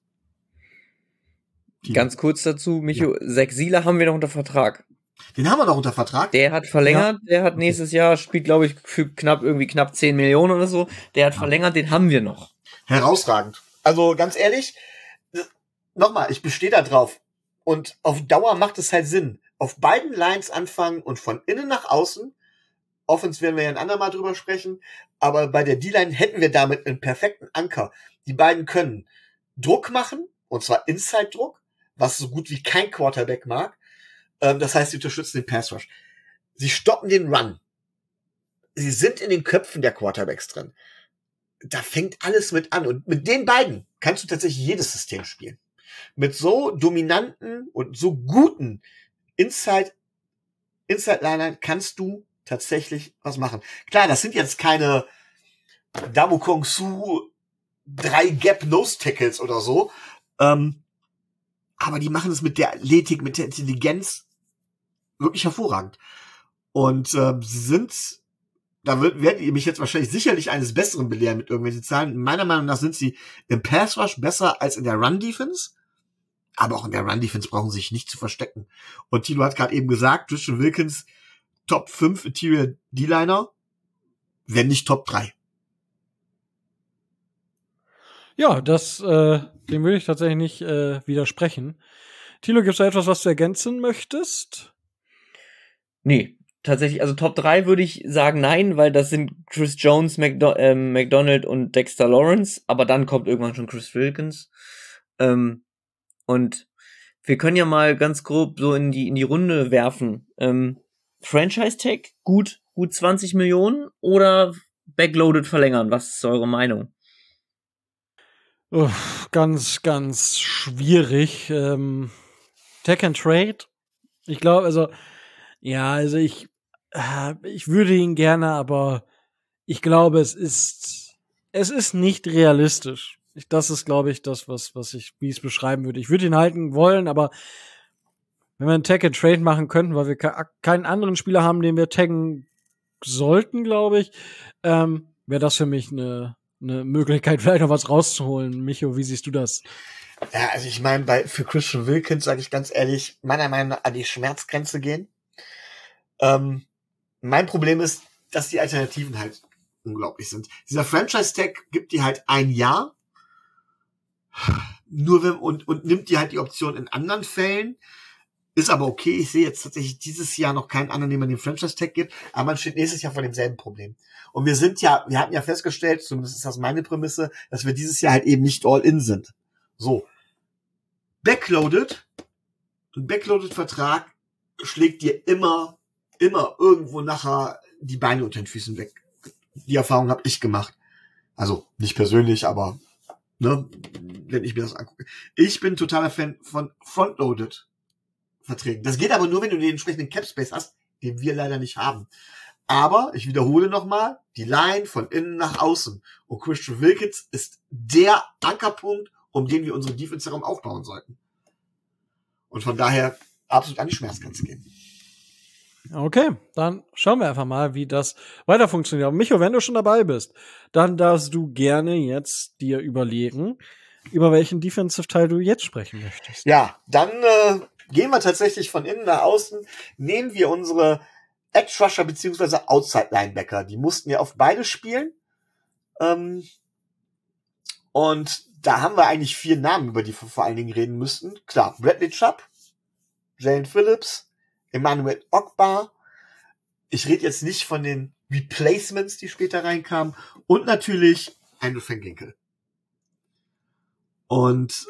Ganz kurz dazu, Micho, ja. Zach Sieler haben wir noch unter Vertrag. Den haben wir noch unter Vertrag? Der hat verlängert, ja. Der hat nächstes Jahr, spielt glaube ich für knapp 10 Millionen oder so. Der hat verlängert, den haben wir noch. Herausragend. Also ganz ehrlich, nochmal, ich bestehe da drauf. Und auf Dauer macht es halt Sinn. Auf beiden Lines anfangen und von innen nach außen. Offense werden wir ja ein andermal drüber sprechen. Aber bei der D-Line hätten wir damit einen perfekten Anker. Die beiden können Druck machen, und zwar Inside-Druck, was so gut wie kein Quarterback mag. Das heißt, sie unterstützen den Pass Rush. Sie stoppen den Run. Sie sind in den Köpfen der Quarterbacks drin. Da fängt alles mit an. Und mit den beiden kannst du tatsächlich jedes System spielen. Mit so dominanten und so guten Inside-Linern kannst du tatsächlich was machen. Klar, das sind jetzt keine Damu Kong Su 3 Gap Nose Tackles oder so. Aber die machen es mit der Athletik, mit der Intelligenz wirklich hervorragend. Und sie sind, werdet ihr mich jetzt wahrscheinlich sicherlich eines Besseren belehren mit irgendwelchen Zahlen. Meiner Meinung nach sind sie im Pass Rush besser als in der Run Defense. Aber auch in der Run-Defense brauchen sie sich nicht zu verstecken. Und Tilo hat gerade eben gesagt, Christian Wilkins, Top 5 Interior D-Liner, wenn nicht Top 3. Ja, dem will ich tatsächlich nicht widersprechen. Tilo, gibt's da etwas, was du ergänzen möchtest? Nee, tatsächlich, also Top 3 würde ich sagen nein, weil das sind Chris Jones, McDonald und Dexter Lawrence, aber dann kommt irgendwann schon Chris Wilkins. Und wir können ja mal ganz grob so in die Runde werfen. Franchise-Tag, gut 20 Millionen oder backloaded verlängern? Was ist eure Meinung? Ganz, ganz schwierig. Tag and Trade. Ich glaube, ich würde ihn gerne, aber ich glaube, es ist nicht realistisch. Das ist, glaube ich, das, wie ich es beschreiben würde. Ich würde ihn halten wollen, aber wenn wir einen Tag and Trade machen könnten, weil wir keinen anderen Spieler haben, den wir taggen sollten, glaube ich, wäre das für mich eine Möglichkeit, vielleicht noch was rauszuholen. Micho, wie siehst du das? Ja, also ich meine, für Christian Wilkins sage ich ganz ehrlich, meiner Meinung nach an die Schmerzgrenze gehen. Mein Problem ist, dass die Alternativen halt unglaublich sind. Dieser Franchise-Tag gibt dir halt ein Jahr. Nur wenn, und nimmt die halt die Option in anderen Fällen. Ist aber okay. Ich sehe jetzt tatsächlich dieses Jahr noch keinen anderen, den man den Franchise-Tag gibt. Aber man steht nächstes Jahr vor demselben Problem. Und wir hatten ja festgestellt, zumindest ist das meine Prämisse, dass wir dieses Jahr halt eben nicht all in sind. So. Ein Backloaded-Vertrag schlägt dir immer irgendwo nachher die Beine unter den Füßen weg. Die Erfahrung habe ich gemacht. Also, nicht persönlich, aber, ne, wenn ich mir das angucke. Ich bin totaler Fan von Frontloaded Verträgen. Das geht aber nur, wenn du den entsprechenden Cap Space hast, den wir leider nicht haben. Aber, ich wiederhole nochmal, die Line von innen nach außen. Und Christian Wilkins ist der Ankerpunkt, um den wir unsere Defense herum aufbauen sollten. Und von daher absolut an die Schmerzgrenze gehen. Okay, dann schauen wir einfach mal, wie das weiter funktioniert. Und Micho, wenn du schon dabei bist, dann darfst du gerne jetzt dir überlegen, über welchen Defensive-Teil du jetzt sprechen möchtest. Ja, dann gehen wir tatsächlich von innen nach außen. Nehmen wir unsere Edge Rusher bzw. Outside Linebacker. Die mussten ja auf beide spielen. Und da haben wir eigentlich 4 Namen, über die wir vor allen Dingen reden müssten. Klar, Bradley Chubb, Jalen Phillips, Emmanuel Ogbah. Ich rede jetzt nicht von den Replacements, die später reinkamen. Und natürlich Andrew Van Ginkel. Und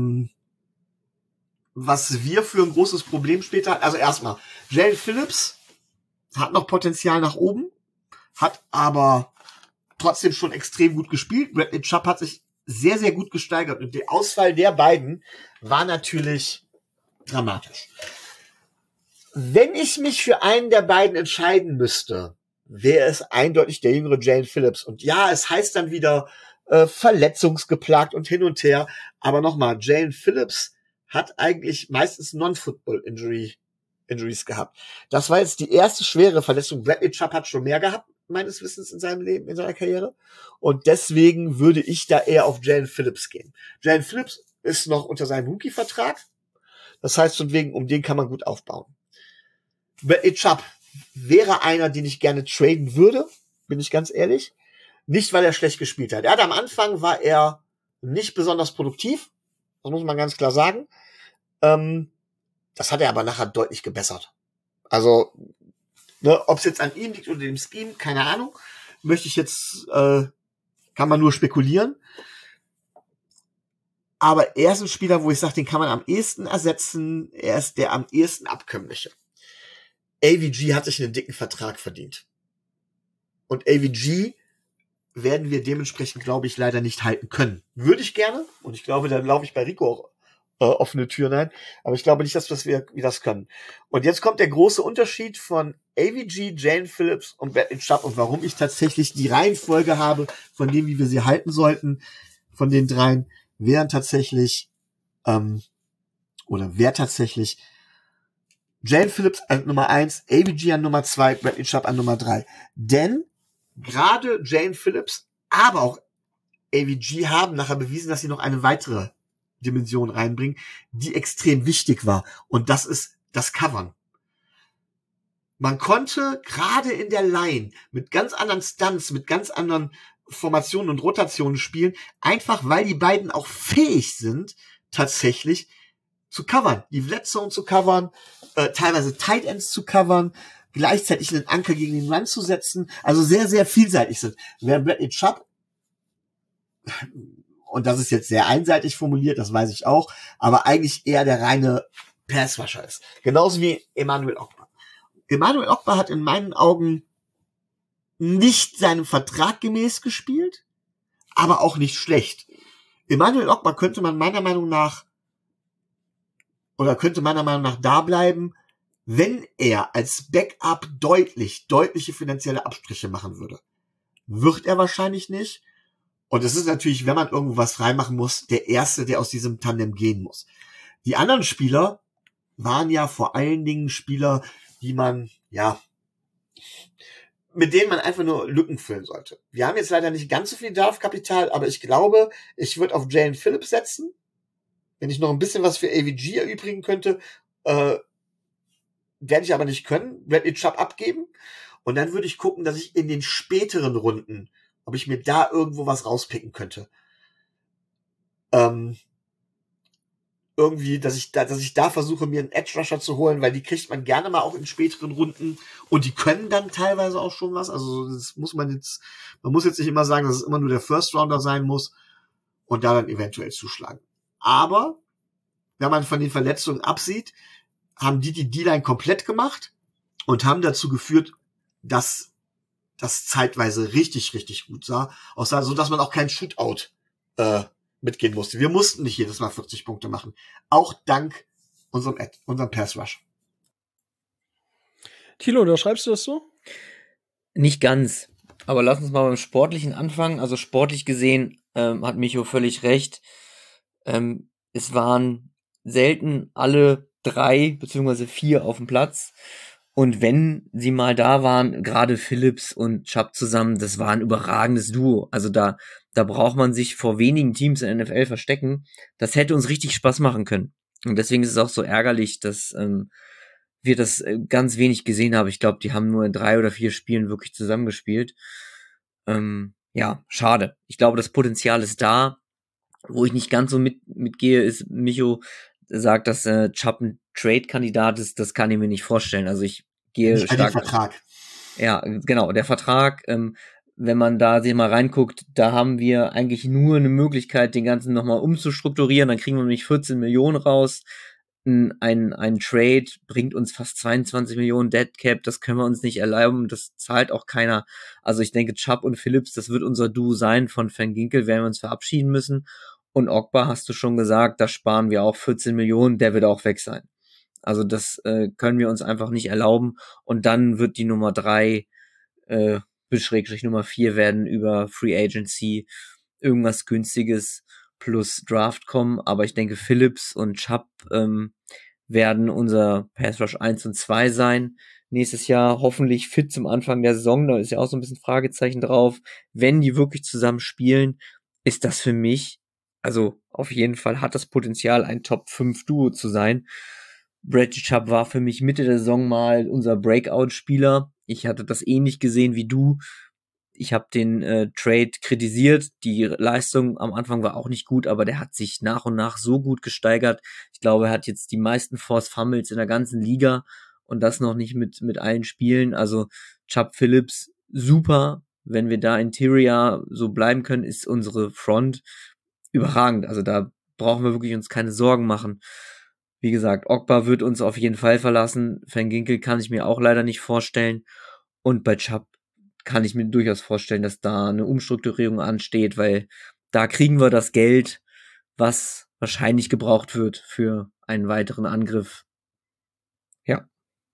was wir für ein großes Problem später hatten, also erstmal, Jalen Phillips hat noch Potenzial nach oben, hat aber trotzdem schon extrem gut gespielt. Bradley Chubb hat sich sehr, sehr gut gesteigert. Und der Ausfall der beiden war natürlich dramatisch. Wenn ich mich für einen der beiden entscheiden müsste, wäre es eindeutig der jüngere Jalen Phillips. Und ja, es heißt dann wieder verletzungsgeplagt und hin und her. Aber nochmal, Jalen Phillips hat eigentlich meistens Non-Football-Injuries gehabt. Das war jetzt die erste schwere Verletzung. Bradley Chubb hat schon mehr gehabt, meines Wissens, in seinem Leben, in seiner Karriere. Und deswegen würde ich da eher auf Jalen Phillips gehen. Jalen Phillips ist noch unter seinem Rookie-Vertrag. Das heißt, von wegen, um den kann man gut aufbauen. Bradley Chubb wäre einer, den ich gerne traden würde, bin ich ganz ehrlich. Nicht, weil er schlecht gespielt hat. Am Anfang war er nicht besonders produktiv. Das muss man ganz klar sagen. Das hat er aber nachher deutlich gebessert. Also, ne, ob es jetzt an ihm liegt oder dem Scheme, keine Ahnung. Möchte ich jetzt, kann man nur spekulieren. Aber er ist ein Spieler, wo ich sage, den kann man am ehesten ersetzen. Er ist der am ehesten abkömmliche. AVG hat sich einen dicken Vertrag verdient. Und AVG werden wir dementsprechend, glaube ich, leider nicht halten können. Würde ich gerne. Und ich glaube, dann laufe ich bei Rico auch offene Türen ein. Aber ich glaube nicht, dass wir das können. Und jetzt kommt der große Unterschied von AVG, Jalen Phillips und Bradley Chubb und warum ich tatsächlich die Reihenfolge habe von dem, wie wir sie halten sollten, von den dreien, wäre tatsächlich Jalen Phillips an Nummer 1, AVG an Nummer 2, Bradley Chubb an Nummer 3. Denn gerade Jalen Phillips, aber auch AVG haben nachher bewiesen, dass sie noch eine weitere Dimension reinbringen, die extrem wichtig war. Und das ist das Covern. Man konnte gerade in der Line mit ganz anderen Stunts, mit ganz anderen Formationen und Rotationen spielen, einfach weil die beiden auch fähig sind, tatsächlich zu covern, die Flat Zone zu covern, teilweise Tight Ends zu covern, gleichzeitig einen Anker gegen den Run zu setzen, also sehr, sehr vielseitig sind. Während Bradley Chubb, und das ist jetzt sehr einseitig formuliert, das weiß ich auch, aber eigentlich eher der reine Passrusher ist. Genauso wie Emmanuel Ogbah. Emmanuel Ogbah hat in meinen Augen nicht seinem Vertrag gemäß gespielt, aber auch nicht schlecht. Emmanuel Ogbah könnte meiner Meinung nach da bleiben, wenn er als Backup deutliche finanzielle Abstriche machen würde. Wird er wahrscheinlich nicht. Und es ist natürlich, wenn man irgendwas reinmachen muss, der Erste, der aus diesem Tandem gehen muss. Die anderen Spieler waren ja vor allen Dingen Spieler, die man, mit denen man einfach nur Lücken füllen sollte. Wir haben jetzt leider nicht ganz so viel Draftkapital, aber ich glaube, ich würde auf Jalen Phillips setzen. Wenn ich noch ein bisschen was für AVG erübrigen könnte, werde ich aber nicht können. Bradley Chubb abgeben. Und dann würde ich gucken, dass ich in den späteren Runden, ob ich mir da irgendwo was rauspicken könnte. Irgendwie, dass ich da versuche, mir einen Edge Rusher zu holen, weil die kriegt man gerne mal auch in späteren Runden und die können dann teilweise auch schon was. Also das muss man muss jetzt nicht immer sagen, dass es immer nur der First Rounder sein muss und da dann eventuell zuschlagen. Aber wenn man von den Verletzungen absieht, haben die D-Line komplett gemacht und haben dazu geführt, dass das zeitweise richtig, richtig gut sah, so dass man auch kein Shootout mitgehen musste. Wir mussten nicht jedes Mal 40 Punkte machen. Auch dank unserem Pass Rush. Thilo, da schreibst du das so? Nicht ganz. Aber lass uns mal beim Sportlichen anfangen. Also sportlich gesehen hat Micho völlig recht. Es waren selten alle 3 beziehungsweise 4 auf dem Platz. Und wenn sie mal da waren, gerade Phillips und Chubb zusammen, das war ein überragendes Duo. Also da braucht man sich vor wenigen Teams in der NFL verstecken. Das hätte uns richtig Spaß machen können. Und deswegen ist es auch so ärgerlich, dass wir das ganz wenig gesehen haben. Ich glaube, die haben nur in 3 oder 4 Spielen wirklich zusammengespielt. Ja, schade. Ich glaube, das Potenzial ist da. Wo ich nicht ganz so mitgehe, ist, Micho sagt, dass Chubb ein Trade-Kandidat ist. Das kann ich mir nicht vorstellen. Also ich gehe nicht stark. Den Vertrag. Ja, genau, der Vertrag. Wenn man da sich mal reinguckt, da haben wir eigentlich nur eine Möglichkeit, den Ganzen nochmal umzustrukturieren. Dann kriegen wir nämlich 14 Millionen raus. Ein Trade bringt uns fast 22 Millionen Dead Cap. Das können wir uns nicht erlauben. Das zahlt auch keiner. Also ich denke, Chubb und Phillips, das wird unser Duo sein. Von Van Ginkel werden wir uns verabschieden müssen. Und Ogba, hast du schon gesagt, da sparen wir auch 14 Millionen. Der wird auch weg sein. Also das können wir uns einfach nicht erlauben. Und dann wird die Nummer 3 bis Nummer 4 werden über Free Agency irgendwas Günstiges plus Draft kommen. Aber ich denke, Phillips und Chubb werden unser Pass Rush 1 und 2 sein. Nächstes Jahr hoffentlich fit zum Anfang der Saison. Da ist ja auch so ein bisschen Fragezeichen drauf. Wenn die wirklich zusammen spielen, ist das für mich, also auf jeden Fall hat das Potenzial, ein Top 5 Duo zu sein. Bradley Chubb war für mich Mitte der Saison mal unser Breakout-Spieler. Ich hatte das ähnlich gesehen wie du. Ich habe den Trade kritisiert. Die Leistung am Anfang war auch nicht gut, aber der hat sich nach und nach so gut gesteigert. Ich glaube, er hat jetzt die meisten Forced Fumbles in der ganzen Liga und das noch nicht mit allen Spielen. Also Chubb, Phillips, super. Wenn wir da Interior so bleiben können, ist unsere Front überragend. Also da brauchen wir wirklich uns keine Sorgen machen. Wie gesagt, Ogba wird uns auf jeden Fall verlassen. Van Ginkel kann ich mir auch leider nicht vorstellen. Und bei Chubb kann ich mir durchaus vorstellen, dass da eine Umstrukturierung ansteht, weil da kriegen wir das Geld, was wahrscheinlich gebraucht wird für einen weiteren Angriff. Ja.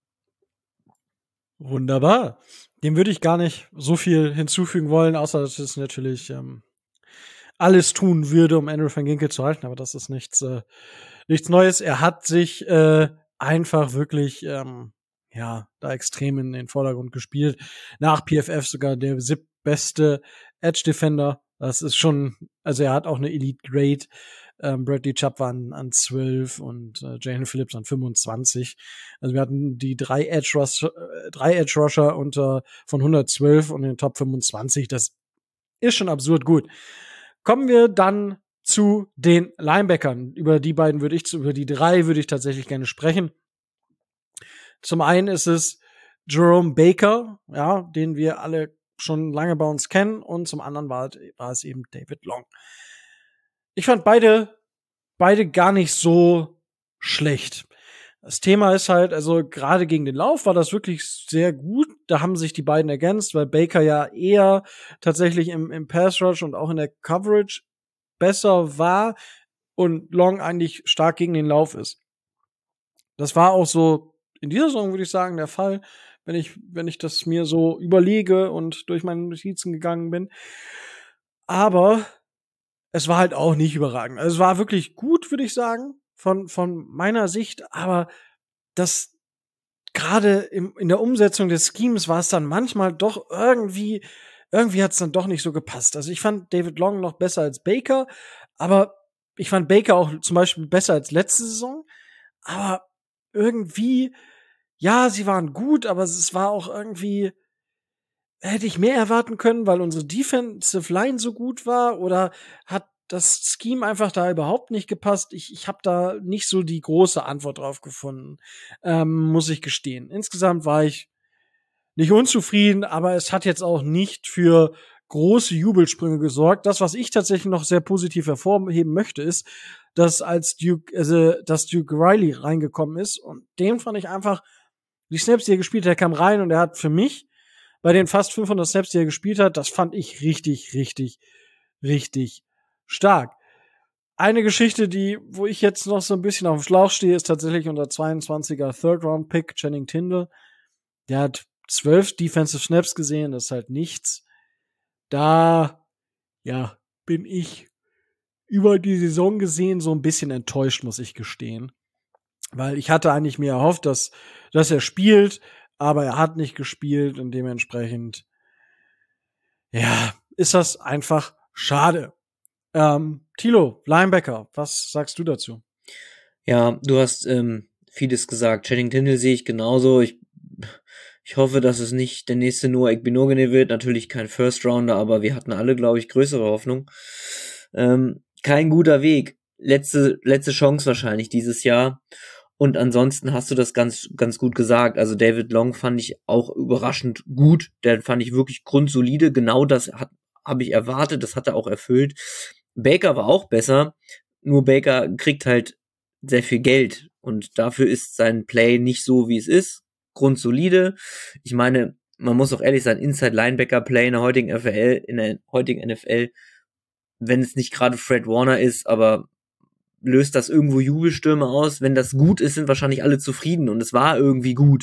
Wunderbar. Dem würde ich gar nicht so viel hinzufügen wollen, außer dass es natürlich alles tun würde, um Andrew Van Ginkel zu halten, aber das ist nichts Neues. Er hat sich einfach wirklich da extrem in den Vordergrund gespielt. Nach PFF sogar der 7. beste Edge Defender. Das ist schon, also er hat auch eine Elite Grade. Bradley Chubb war an 12 und Jalen Phillips an 25. Also wir hatten die 3 Edge Rusher von 112 und in den Top 25. Das ist schon absurd gut. Kommen wir dann zu den Linebackern. Über die 3 würde ich tatsächlich gerne sprechen. Zum einen ist es Jerome Baker, ja, den wir alle schon lange bei uns kennen, und zum anderen war es eben David Long. Ich fand beide gar nicht so schlecht. Das Thema ist halt, also gerade gegen den Lauf war das wirklich sehr gut. Da haben sich die beiden ergänzt, weil Baker ja eher tatsächlich im Pass Rush und auch in der Coverage besser war und Long eigentlich stark gegen den Lauf ist. Das war auch so in dieser Saison, würde ich sagen, der Fall, wenn ich das mir so überlege und durch meine Notizen gegangen bin. Aber es war halt auch nicht überragend. Also es war wirklich gut, würde ich sagen, von meiner Sicht, aber das gerade in der Umsetzung des Schemes war es dann manchmal doch irgendwie hat es dann doch nicht so gepasst. Also ich fand David Long noch besser als Baker, aber ich fand Baker auch zum Beispiel besser als letzte Saison, aber irgendwie, ja, sie waren gut, aber es war auch irgendwie, hätte ich mehr erwarten können, weil unsere Defensive Line so gut war, oder hat das Scheme einfach da überhaupt nicht gepasst. Ich habe da nicht so die große Antwort drauf gefunden, muss ich gestehen. Insgesamt war ich nicht unzufrieden, aber es hat jetzt auch nicht für große Jubelsprünge gesorgt. Das, was ich tatsächlich noch sehr positiv hervorheben möchte, ist, dass dass Duke Riley reingekommen ist, und den fand ich einfach, die Snaps, die er gespielt hat, er kam rein und er hat für mich bei den fast 500 Snaps, die er gespielt hat, das fand ich richtig, richtig, richtig stark. Eine Geschichte, wo ich jetzt noch so ein bisschen auf dem Schlauch stehe, ist tatsächlich unser 22er Third-Round-Pick, Channing Tindall. Der hat 12 Defensive Snaps gesehen, das ist halt nichts. Da, ja, bin ich über die Saison gesehen so ein bisschen enttäuscht, muss ich gestehen. Weil ich hatte eigentlich mir erhofft, dass er spielt, aber er hat nicht gespielt und dementsprechend, ja, ist das einfach schade. Thilo, Linebacker, was sagst du dazu? Ja, du hast vieles gesagt. Channing Tindall sehe ich genauso. Ich hoffe, dass es nicht der nächste Noah Igbinoghene wird. Natürlich kein First Rounder, aber wir hatten alle, glaube ich, größere Hoffnung. Kein guter Weg. Letzte Chance wahrscheinlich dieses Jahr. Und ansonsten hast du das ganz, ganz gut gesagt. Also David Long fand ich auch überraschend gut. Der fand ich wirklich grundsolide. Genau das habe ich erwartet. Das hat er auch erfüllt. Baker war auch besser. Nur Baker kriegt halt sehr viel Geld. Und dafür ist sein Play nicht so, wie es ist. Grundsolide. Ich meine, man muss auch ehrlich sein, Inside-Linebacker-Play in der heutigen NFL, wenn es nicht gerade Fred Warner ist, aber löst das irgendwo Jubelstürme aus. Wenn das gut ist, sind wahrscheinlich alle zufrieden, und es war irgendwie gut.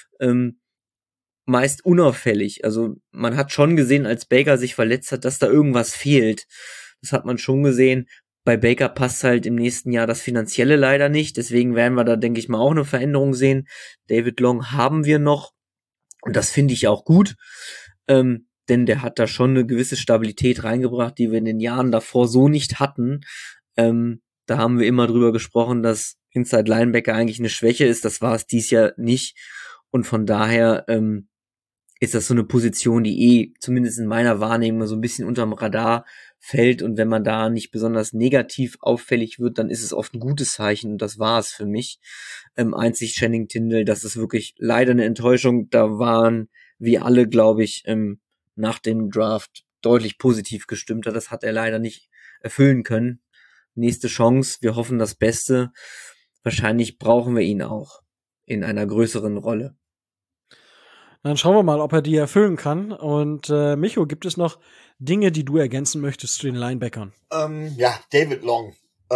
Meist unauffällig. Also man hat schon gesehen, als Baker sich verletzt hat, dass da irgendwas fehlt. Das hat man schon gesehen. Bei Baker passt halt im nächsten Jahr das Finanzielle leider nicht. Deswegen werden wir da, denke ich mal, auch eine Veränderung sehen. David Long haben wir noch. Und das finde ich auch gut. Denn der hat da schon eine gewisse Stabilität reingebracht, die wir in den Jahren davor so nicht hatten. Da haben wir immer drüber gesprochen, dass Inside Linebacker eigentlich eine Schwäche ist. Das war es dies Jahr nicht. Und von daher ist das so eine Position, die zumindest in meiner Wahrnehmung so ein bisschen unterm Radar fällt. Und wenn man da nicht besonders negativ auffällig wird, dann ist es oft ein gutes Zeichen. Und das war es für mich. Einzig Channing Tindall, das ist wirklich leider eine Enttäuschung. Da waren wir alle, glaube ich, nach dem Draft deutlich positiv gestimmter. Das hat er leider nicht erfüllen können. Nächste Chance, wir hoffen das Beste. Wahrscheinlich brauchen wir ihn auch in einer größeren Rolle. Dann schauen wir mal, ob er die erfüllen kann. Und Micho, gibt es noch Dinge, die du ergänzen möchtest zu den Linebackern? Ja, David Long.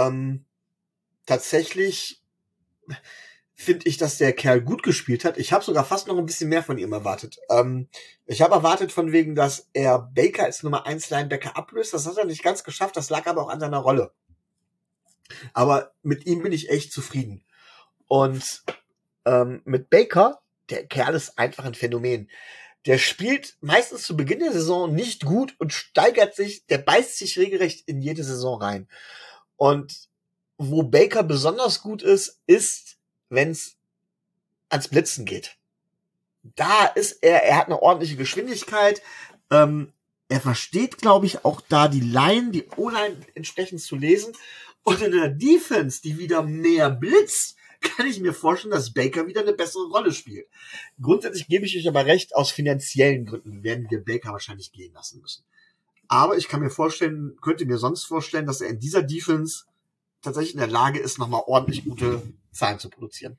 Tatsächlich finde ich, dass der Kerl gut gespielt hat. Ich habe sogar fast noch ein bisschen mehr von ihm erwartet. Ich habe erwartet von wegen, dass er Baker als Nummer 1 Linebacker ablöst. Das hat er nicht ganz geschafft. Das lag aber auch an seiner Rolle. Aber mit ihm bin ich echt zufrieden. Und mit Baker, der Kerl ist einfach ein Phänomen. Der spielt meistens zu Beginn der Saison nicht gut und steigert sich, der beißt sich regelrecht in jede Saison rein. Und wo Baker besonders gut ist, wenn es ans Blitzen geht. Da ist er hat eine ordentliche Geschwindigkeit. Er versteht, glaube ich, auch da die O-Line entsprechend zu lesen. Und in der Defense, die wieder mehr blitzt, kann ich mir vorstellen, dass Baker wieder eine bessere Rolle spielt. Grundsätzlich gebe ich euch aber recht, aus finanziellen Gründen werden wir Baker wahrscheinlich gehen lassen müssen. Aber ich könnte mir sonst vorstellen, dass er in dieser Defense tatsächlich in der Lage ist, nochmal ordentlich gute Zahlen zu produzieren.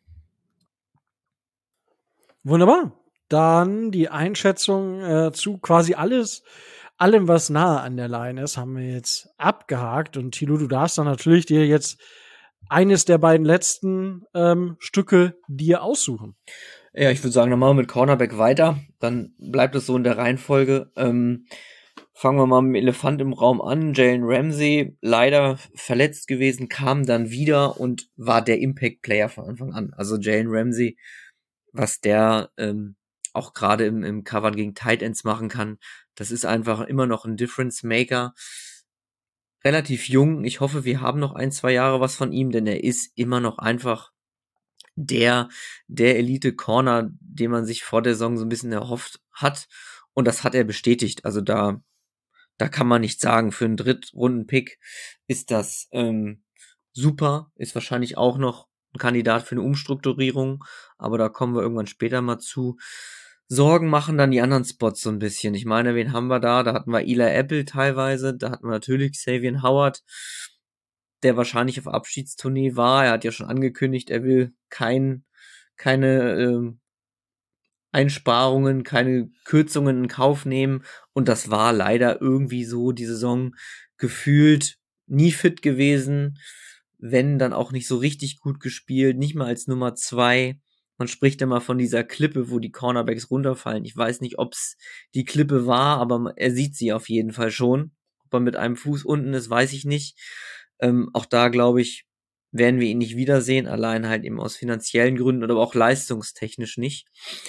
Wunderbar. Dann die Einschätzung zu quasi allem, was nahe an der Line ist, haben wir jetzt abgehakt. Und Thilo, du darfst dann natürlich dir jetzt eines der beiden letzten Stücke dir aussuchen. Ja, ich würde sagen, dann machen wir mit Cornerback weiter. Dann bleibt es so in der Reihenfolge. Fangen wir mal mit dem Elefant im Raum an. Jalen Ramsey, leider verletzt gewesen, kam dann wieder und war der Impact-Player von Anfang an. Also Jalen Ramsey, was der auch gerade im Covern gegen Tight Ends machen kann, das ist einfach immer noch ein Difference-Maker. Relativ jung. Ich hoffe, wir haben noch 1-2 Jahre was von ihm, denn er ist immer noch einfach der Elite-Corner, den man sich vor der Saison so ein bisschen erhofft hat. Und das hat er bestätigt. Also da da kann man nicht sagen, für einen Drittrunden-Pick ist das super, ist wahrscheinlich auch noch ein Kandidat für eine Umstrukturierung, aber da kommen wir irgendwann später mal zu. Sorgen machen dann die anderen Spots so ein bisschen. Ich meine, wen haben wir da? Da hatten wir Eli Apple teilweise, da hatten wir natürlich Xavier Howard, der wahrscheinlich auf Abschiedstournee war. Er hat ja schon angekündigt, er will keine Einsparungen, keine Kürzungen in Kauf nehmen. Und das war leider irgendwie so die Saison gefühlt nie fit gewesen. Wenn, dann auch nicht so richtig gut gespielt, nicht mal als Nummer 2. Man spricht immer von dieser Klippe, wo die Cornerbacks runterfallen. Ich weiß nicht, ob's die Klippe war, aber er sieht sie auf jeden Fall schon. Ob er mit einem Fuß unten ist, weiß ich nicht. Auch da, glaube ich, werden wir ihn nicht wiedersehen, allein halt eben aus finanziellen Gründen oder aber auch leistungstechnisch nicht.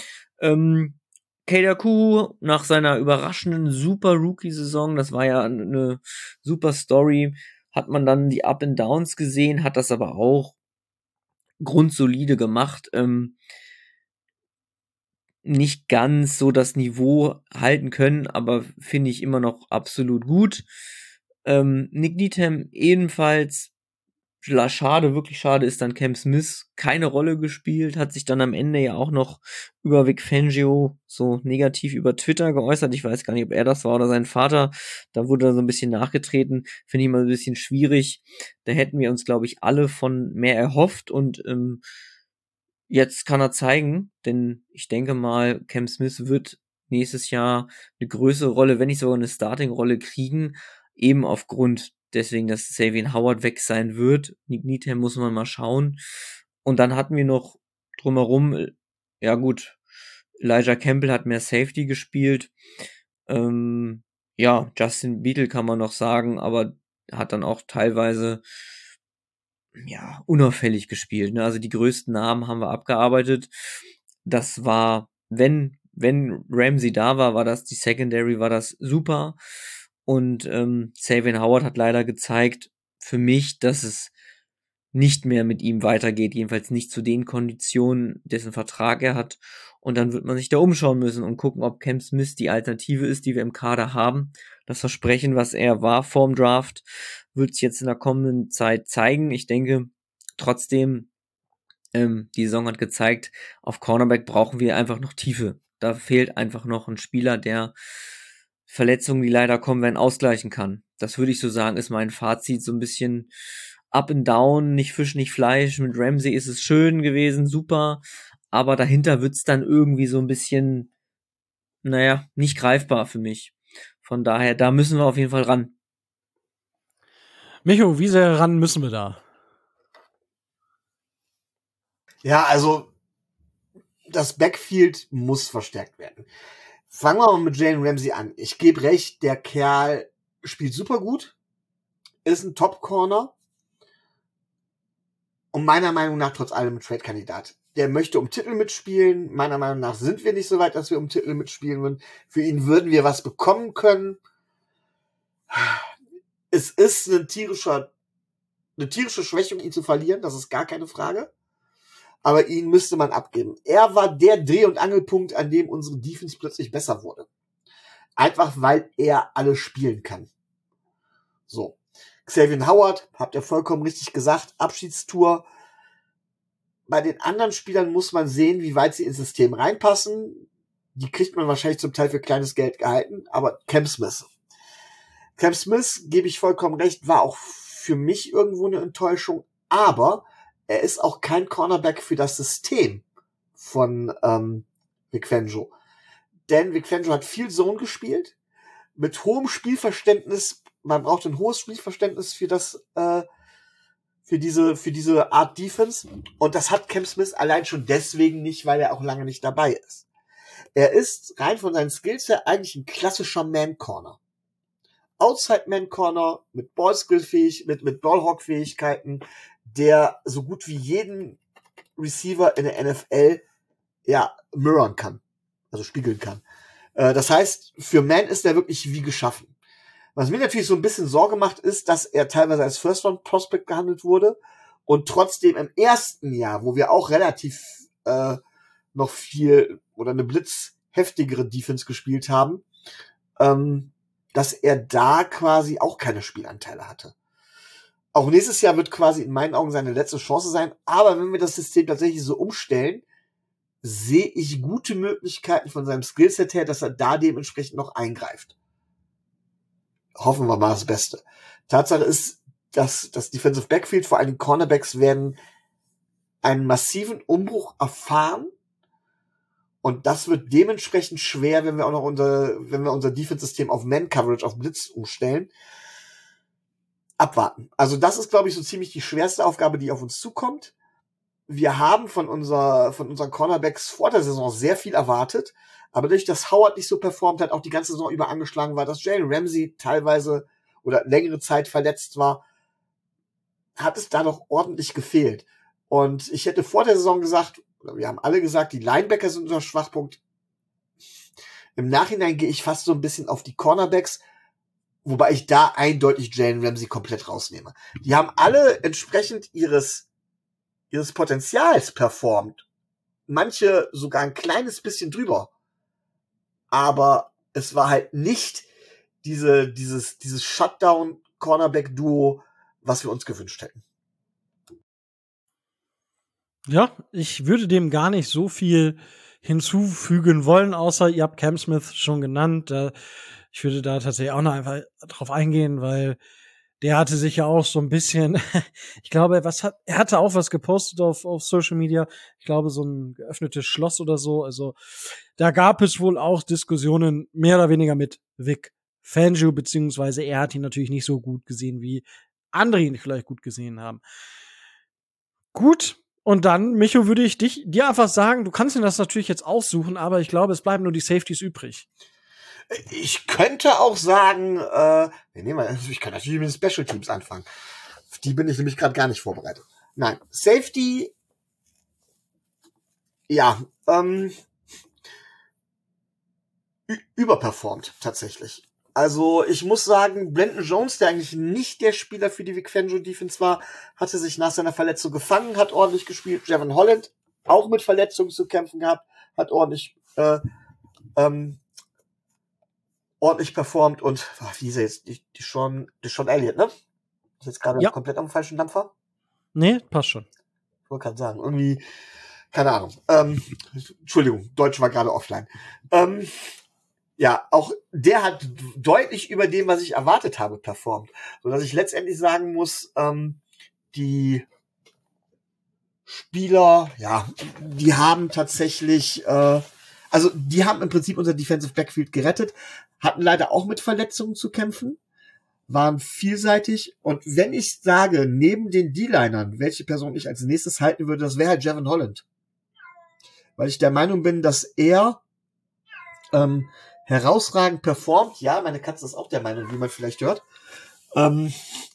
Keidaku nach seiner überraschenden super Rookie-Saison, das war ja eine super Story, hat man dann die Up and Downs gesehen, hat das aber auch grundsolide gemacht. Nicht ganz so das Niveau halten können, aber finde ich immer noch absolut gut. Nick Needham ebenfalls. Schade, wirklich schade ist dann Cam Smith keine Rolle gespielt, hat sich dann am Ende ja auch noch über Vic Fangio so negativ über Twitter geäußert. Ich weiß gar nicht, ob er das war oder sein Vater. Da wurde er so ein bisschen nachgetreten. Finde ich mal ein bisschen schwierig. Da hätten wir uns, glaube ich, alle von mehr erhofft und jetzt kann er zeigen, denn ich denke mal, Cam Smith wird nächstes Jahr eine größere Rolle, wenn nicht sogar eine Starting-Rolle kriegen, eben aufgrund deswegen, dass Xavier Howard weg sein wird. Nick Needham muss man mal schauen. Und dann hatten wir noch drumherum, ja gut, Elijah Campbell hat mehr Safety gespielt. Ja, Justin Beadle kann man noch sagen, aber hat dann auch teilweise ja unauffällig gespielt. Ne? Also die größten Namen haben wir abgearbeitet. Das war, wenn Ramsey da war das die Secondary, war das super. Und Xavier Howard hat leider gezeigt, für mich, dass es nicht mehr mit ihm weitergeht, jedenfalls nicht zu den Konditionen, dessen Vertrag er hat. Und dann wird man sich da umschauen müssen und gucken, ob Cam Smith die Alternative ist, die wir im Kader haben. Das Versprechen, was er war vorm Draft, wird sich jetzt in der kommenden Zeit zeigen. Ich denke trotzdem, die Saison hat gezeigt, auf Cornerback brauchen wir einfach noch Tiefe. Da fehlt einfach noch ein Spieler, der Verletzungen, die leider kommen werden, ausgleichen kann. Das würde ich so sagen, ist mein Fazit. So ein bisschen up and down, nicht Fisch, nicht Fleisch. Mit Ramsey ist es schön gewesen, super. Aber dahinter wird's dann irgendwie so ein bisschen, naja, nicht greifbar für mich. Von daher, da müssen wir auf jeden Fall ran. Micho, wie sehr ran müssen wir da? Ja, also das Backfield muss verstärkt werden. Fangen wir mal mit Jalen Ramsey an. Ich gebe recht, der Kerl spielt super gut, ist ein Top-Corner und meiner Meinung nach trotz allem ein Trade-Kandidat. Der möchte um Titel mitspielen. Meiner Meinung nach sind wir nicht so weit, dass wir um Titel mitspielen würden. Für ihn würden wir was bekommen können. Es ist eine tierische Schwächung, ihn zu verlieren, das ist gar keine Frage. Aber ihn müsste man abgeben. Er war der Dreh- und Angelpunkt, an dem unsere Defense plötzlich besser wurde. Einfach, weil er alles spielen kann. So. Xavier Howard, habt ihr vollkommen richtig gesagt, Abschiedstour. Bei den anderen Spielern muss man sehen, wie weit sie ins System reinpassen. Die kriegt man wahrscheinlich zum Teil für kleines Geld gehalten, aber Cam Smith, gebe ich vollkommen recht, war auch für mich irgendwo eine Enttäuschung, aber er ist auch kein Cornerback für das System von Vic Fangio. Denn Vic Fangio hat viel Zone gespielt, mit hohem Spielverständnis. Man braucht ein hohes Spielverständnis für diese Art Defense. Und das hat Cam Smith allein schon deswegen nicht, weil er auch lange nicht dabei ist. Er ist rein von seinen Skills her eigentlich ein klassischer Man-Corner. Outside-Man-Corner mit Ballskill-fähig, mit Ballhawk-Fähigkeiten, der so gut wie jeden Receiver in der NFL mirrorn kann, also spiegeln kann. Das heißt, für Man ist er wirklich wie geschaffen. Was mir natürlich so ein bisschen Sorge macht, ist, dass er teilweise als First-Round-Prospect gehandelt wurde und trotzdem im ersten Jahr, wo wir auch relativ noch viel oder eine blitzheftigere Defense gespielt haben, dass er da quasi auch keine Spielanteile hatte. Auch nächstes Jahr wird quasi in meinen Augen seine letzte Chance sein. Aber wenn wir das System tatsächlich so umstellen, sehe ich gute Möglichkeiten von seinem Skillset her, dass er da dementsprechend noch eingreift. Hoffen wir mal das Beste. Tatsache ist, dass das Defensive Backfield, vor allem Cornerbacks, werden einen massiven Umbruch erfahren. Und das wird dementsprechend schwer, wenn wir auch noch unser Defense-System auf Man-Coverage, auf Blitz umstellen. Abwarten. Also das ist, glaube ich, so ziemlich die schwerste Aufgabe, die auf uns zukommt. Wir haben von unseren Cornerbacks vor der Saison sehr viel erwartet, aber durch dass Howard nicht so performt hat, auch die ganze Saison über angeschlagen war, dass Jalen Ramsey teilweise oder längere Zeit verletzt war, hat es da noch ordentlich gefehlt. Und ich hätte vor der Saison gesagt, oder wir haben alle gesagt, die Linebacker sind unser Schwachpunkt. Im Nachhinein gehe ich fast so ein bisschen auf die Cornerbacks, wobei ich da eindeutig Jalen Ramsey komplett rausnehme. Die haben alle entsprechend ihres Potenzials performt. Manche sogar ein kleines bisschen drüber. Aber es war halt nicht dieses Shutdown-Cornerback-Duo, was wir uns gewünscht hätten. Ja, ich würde dem gar nicht so viel hinzufügen wollen, außer ihr habt Cam Smith schon genannt. Ich würde da tatsächlich auch noch einfach drauf eingehen, weil der hatte sich ja auch so ein bisschen, ich glaube, er hatte auch was gepostet auf Social Media. Ich glaube, so ein geöffnetes Schloss oder so. Also, da gab es wohl auch Diskussionen mehr oder weniger mit Vic Fangio, beziehungsweise er hat ihn natürlich nicht so gut gesehen, wie andere ihn vielleicht gut gesehen haben. Gut. Und dann, Micho, würde ich dir einfach sagen, du kannst ihn das natürlich jetzt aussuchen, aber ich glaube, es bleiben nur die Safeties übrig. Ich könnte auch sagen, ich kann natürlich mit den Special Teams anfangen. Auf die bin ich nämlich gerade gar nicht vorbereitet. Nein, Safety, ja, überperformt tatsächlich. Also ich muss sagen, Brandon Jones, der eigentlich nicht der Spieler für die Vic Fangio Defense war, hatte sich nach seiner Verletzung gefangen, hat ordentlich gespielt. Javon Holland auch mit Verletzungen zu kämpfen gehabt, hat ordentlich performt und wie ist er jetzt? Die Sean Elliott, ne? Ist jetzt gerade komplett am falschen Dampfer? Nee, passt schon. Ich wollte gerade sagen, irgendwie, keine Ahnung. Entschuldigung, Deutsch war gerade offline. Ja, auch der hat deutlich über dem, was ich erwartet habe, performt. Sodass ich letztendlich sagen muss, die Spieler, ja, die haben tatsächlich, die haben im Prinzip unser Defensive Backfield gerettet, hatten leider auch mit Verletzungen zu kämpfen, waren vielseitig. Und wenn ich sage, neben den D-Linern, welche Person ich als nächstes halten würde, das wäre halt Javon Holland. Weil ich der Meinung bin, dass er herausragend performt. Ja, meine Katze ist auch der Meinung, wie man vielleicht hört. Alle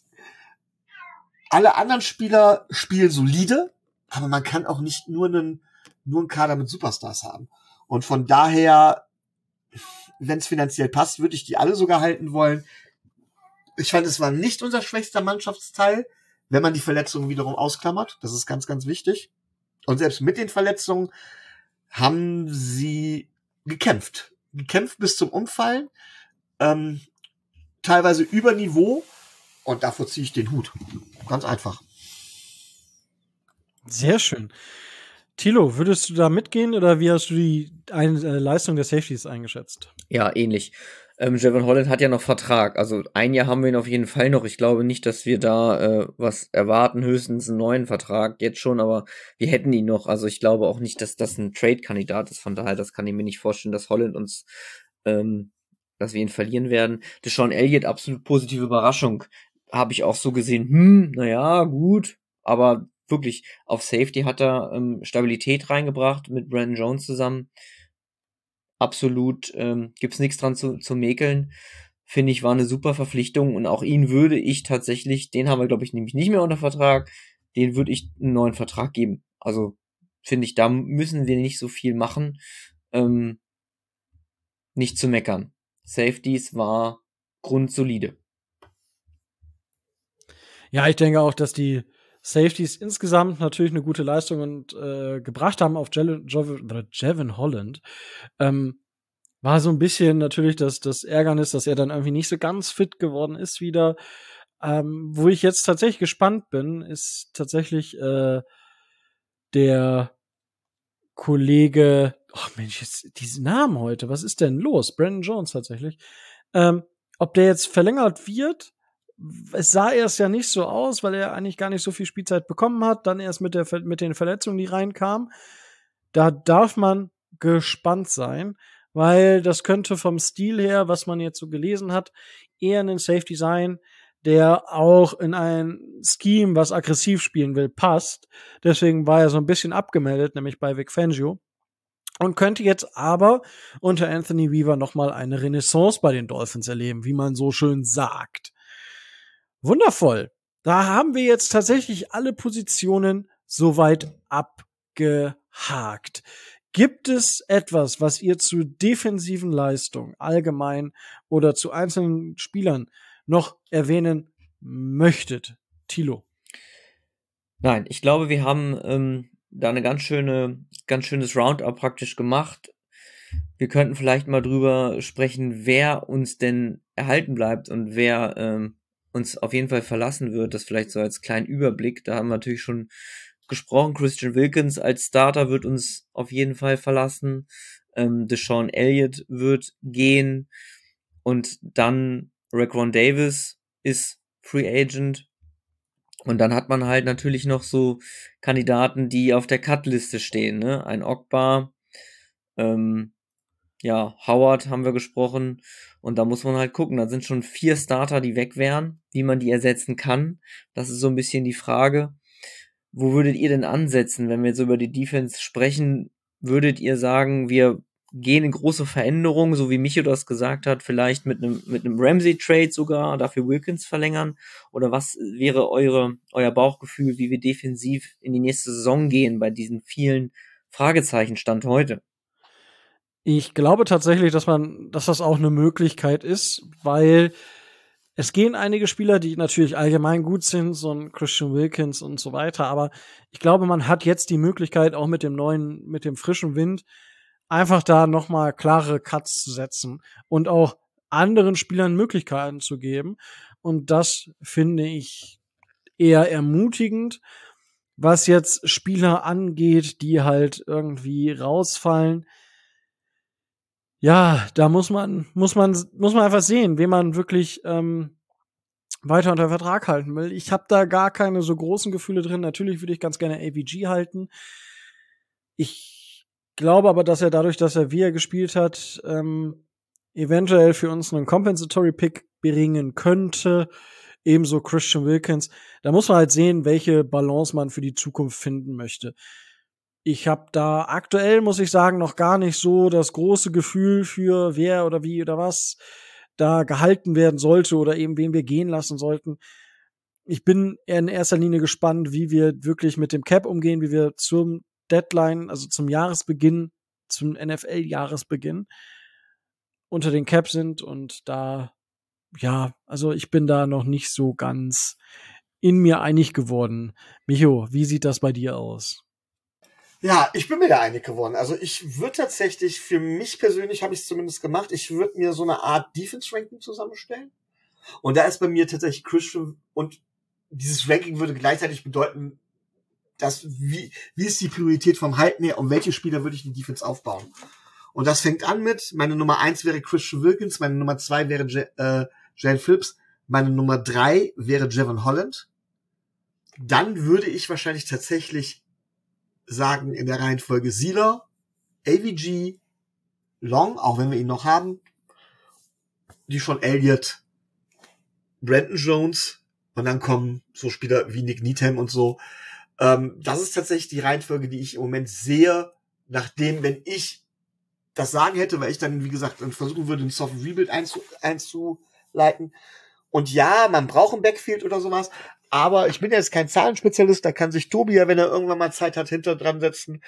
anderen Spieler spielen solide, aber man kann auch nicht nur einen Kader mit Superstars haben. Und von daher, wenn es finanziell passt, würde ich die alle sogar halten wollen. Ich fand, es war nicht unser schwächster Mannschaftsteil, wenn man die Verletzungen wiederum ausklammert. Das ist ganz, ganz wichtig. Und selbst mit den Verletzungen haben sie gekämpft bis zum Umfallen, teilweise über Niveau, und davor ziehe ich den Hut. Ganz einfach. Sehr schön. Thilo, würdest du da mitgehen oder wie hast du die Leistung der Safeties eingeschätzt? Ja, ähnlich. Javon Holland hat ja noch Vertrag, also ein Jahr haben wir ihn auf jeden Fall noch. Ich glaube nicht, dass wir da was erwarten, höchstens einen neuen Vertrag, jetzt schon, aber wir hätten ihn noch. Also ich glaube auch nicht, dass das ein Trade-Kandidat ist, von daher, das kann ich mir nicht vorstellen, dass Holland uns, dass wir ihn verlieren werden. Deshaun Elliott, absolut positive Überraschung, habe ich auch so gesehen, naja, gut, aber wirklich, auf Safety hat er Stabilität reingebracht mit Brandon Jones zusammen. Absolut, gibt's nichts dran zu mäkeln. Finde ich, war eine super Verpflichtung und auch ihn würde ich tatsächlich, den haben wir, glaube ich, nämlich nicht mehr unter Vertrag, den würde ich einen neuen Vertrag geben. Also, finde ich, da müssen wir nicht so viel machen. Nicht zu meckern. Safeties war grundsolide. Ja, ich denke auch, dass die Safeties insgesamt natürlich eine gute Leistung und gebracht haben auf Javon Holland. war so ein bisschen natürlich das Ärgernis, dass er dann irgendwie nicht so ganz fit geworden ist wieder. Wo ich jetzt tatsächlich gespannt bin, ist tatsächlich der Kollege, ach Mensch, jetzt diese Namen heute, was ist denn los? Brandon Jones tatsächlich. Ob der jetzt verlängert wird, es sah erst ja nicht so aus, weil er eigentlich gar nicht so viel Spielzeit bekommen hat, dann erst mit den Verletzungen, die reinkamen. Da darf man gespannt sein, weil das könnte vom Stil her, was man jetzt so gelesen hat, eher ein Safety sein, der auch in ein Scheme, was aggressiv spielen will, passt. Deswegen war er so ein bisschen abgemeldet, nämlich bei Vic Fangio. Und könnte jetzt aber unter Anthony Weaver nochmal eine Renaissance bei den Dolphins erleben, wie man so schön sagt. Wundervoll. Da haben wir jetzt tatsächlich alle Positionen soweit abgehakt. Gibt es etwas, was ihr zu defensiven Leistungen allgemein oder zu einzelnen Spielern noch erwähnen möchtet? Thilo. Nein, ich glaube, wir haben da eine ganz schönes Roundup praktisch gemacht. Wir könnten vielleicht mal drüber sprechen, wer uns denn erhalten bleibt und wer uns auf jeden Fall verlassen wird. Das vielleicht so als kleinen Überblick. Da haben wir natürlich schon gesprochen. Christian Wilkins als Starter wird uns auf jeden Fall verlassen. Deshaun Elliott wird gehen. Und dann Raekwon Davis ist Free Agent. Und dann hat man halt natürlich noch so Kandidaten, die auf der Cut-Liste stehen, ne? Ein Ogba, Howard haben wir gesprochen. Und da muss man halt gucken. Da sind schon 4 Starter, die weg wären, wie man die ersetzen kann. Das ist so ein bisschen die Frage. Wo würdet ihr denn ansetzen, wenn wir jetzt über die Defense sprechen? Würdet ihr sagen, wir gehen in große Veränderungen, so wie Micho das gesagt hat, vielleicht mit einem Ramsey-Trade sogar, dafür Wilkins verlängern? Oder was wäre euer Bauchgefühl, wie wir defensiv in die nächste Saison gehen bei diesen vielen Fragezeichen Stand heute? Ich glaube tatsächlich, dass das auch eine Möglichkeit ist, weil es gehen einige Spieler, die natürlich allgemein gut sind, so ein Christian Wilkins und so weiter, aber ich glaube, man hat jetzt die Möglichkeit, auch mit dem frischen Wind, einfach da nochmal klare Cuts zu setzen und auch anderen Spielern Möglichkeiten zu geben. Und das finde ich eher ermutigend, was jetzt Spieler angeht, die halt irgendwie rausfallen. Ja, da muss man einfach sehen, wen man wirklich weiter unter Vertrag halten will. Ich habe da gar keine so großen Gefühle drin. Natürlich würde ich ganz gerne AVG halten. Ich glaube aber, dass er dadurch, dass er wie er gespielt hat, eventuell für uns einen Compensatory Pick bringen könnte. Ebenso Christian Wilkins. Da muss man halt sehen, welche Balance man für die Zukunft finden möchte. Ich habe da aktuell, muss ich sagen, noch gar nicht so das große Gefühl für wer oder wie oder was da gehalten werden sollte oder eben wen wir gehen lassen sollten. Ich bin in erster Linie gespannt, wie wir wirklich mit dem Cap umgehen, wie wir zum Deadline, also zum Jahresbeginn, zum NFL-Jahresbeginn unter den Cap sind und da, ja, also ich bin da noch nicht so ganz in mir einig geworden. Micho, wie sieht das bei dir aus? Ja, ich bin mir da einig geworden. Also ich würde tatsächlich, für mich persönlich habe ich es zumindest gemacht, ich würde mir so eine Art Defense-Ranking zusammenstellen. Und da ist bei mir tatsächlich Christian, und dieses Ranking würde gleichzeitig bedeuten, dass wie ist die Priorität vom Halten her, um welche Spieler würde ich die Defense aufbauen. Und das fängt an mit, meine Nummer 1 wäre Christian Wilkins, meine Nummer 2 wäre Jalen Phillips, meine Nummer 3 wäre Jevon Holland. Dann würde ich wahrscheinlich tatsächlich sagen, in der Reihenfolge Sieler, AVG, Long, auch wenn wir ihn noch haben, Deshaun Elliott, Brandon Jones, und dann kommen so Spieler wie Nick Needham und so. Das ist tatsächlich die Reihenfolge, die ich im Moment sehe, nachdem, wenn ich das sagen hätte, weil ich dann, wie gesagt, dann versuchen würde, einen Soft Rebuild einzuleiten. Und ja, man braucht ein Backfield oder sowas, aber ich bin jetzt kein Zahlenspezialist, da kann sich Tobi ja, wenn er irgendwann mal Zeit hat, hinter dran setzen.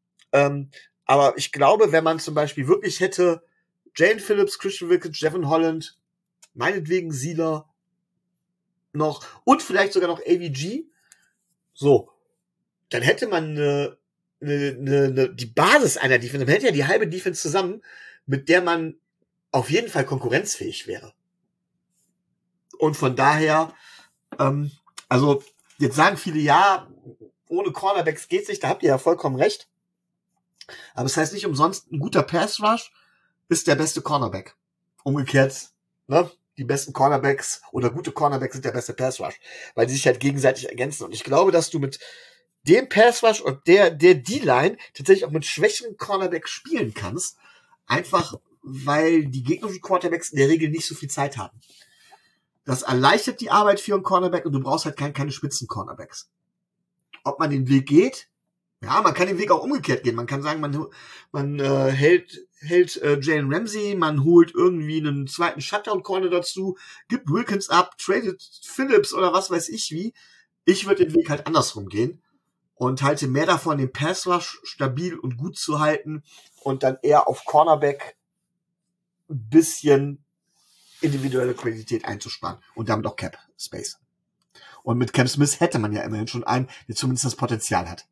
Aber ich glaube, wenn man zum Beispiel wirklich hätte Jalen Phillips, Christian Wilkins, Jevon Holland, meinetwegen Sieler noch und vielleicht sogar noch AVG, so, dann hätte man die Basis einer Defense, man hätte ja die halbe Defense zusammen mit der man auf jeden Fall konkurrenzfähig wäre. Und von daher, also jetzt sagen viele, ja, ohne Cornerbacks geht's nicht, da habt ihr ja vollkommen recht. Aber es heißt nicht umsonst, ein guter Pass Rush ist der beste Cornerback. Umgekehrt, ne? Die besten Cornerbacks oder gute Cornerbacks sind der beste Pass Rush, weil die sich halt gegenseitig ergänzen. Und ich glaube, dass du mit dem Pass Rush und der D-Line tatsächlich auch mit schwächeren Cornerbacks spielen kannst. Einfach, weil die gegnerischen Quarterbacks in der Regel nicht so viel Zeit haben. Das erleichtert die Arbeit für einen Cornerback und du brauchst halt keine Spitzen-Cornerbacks. Ob man den Weg geht? Ja, man kann den Weg auch umgekehrt gehen. Man kann sagen, man hält Jalen Ramsey, man holt irgendwie einen zweiten Shutdown-Corner dazu, gibt Wilkins ab, tradet Phillips oder was weiß ich wie. Ich würde den Weg halt andersrum gehen und halte mehr davon, den Pass-Rush stabil und gut zu halten und dann eher auf Cornerback ein bisschen individuelle Qualität einzusparen und damit auch Cap Space. Und mit Cam Smith hätte man ja immerhin schon einen, der zumindest das Potenzial hat.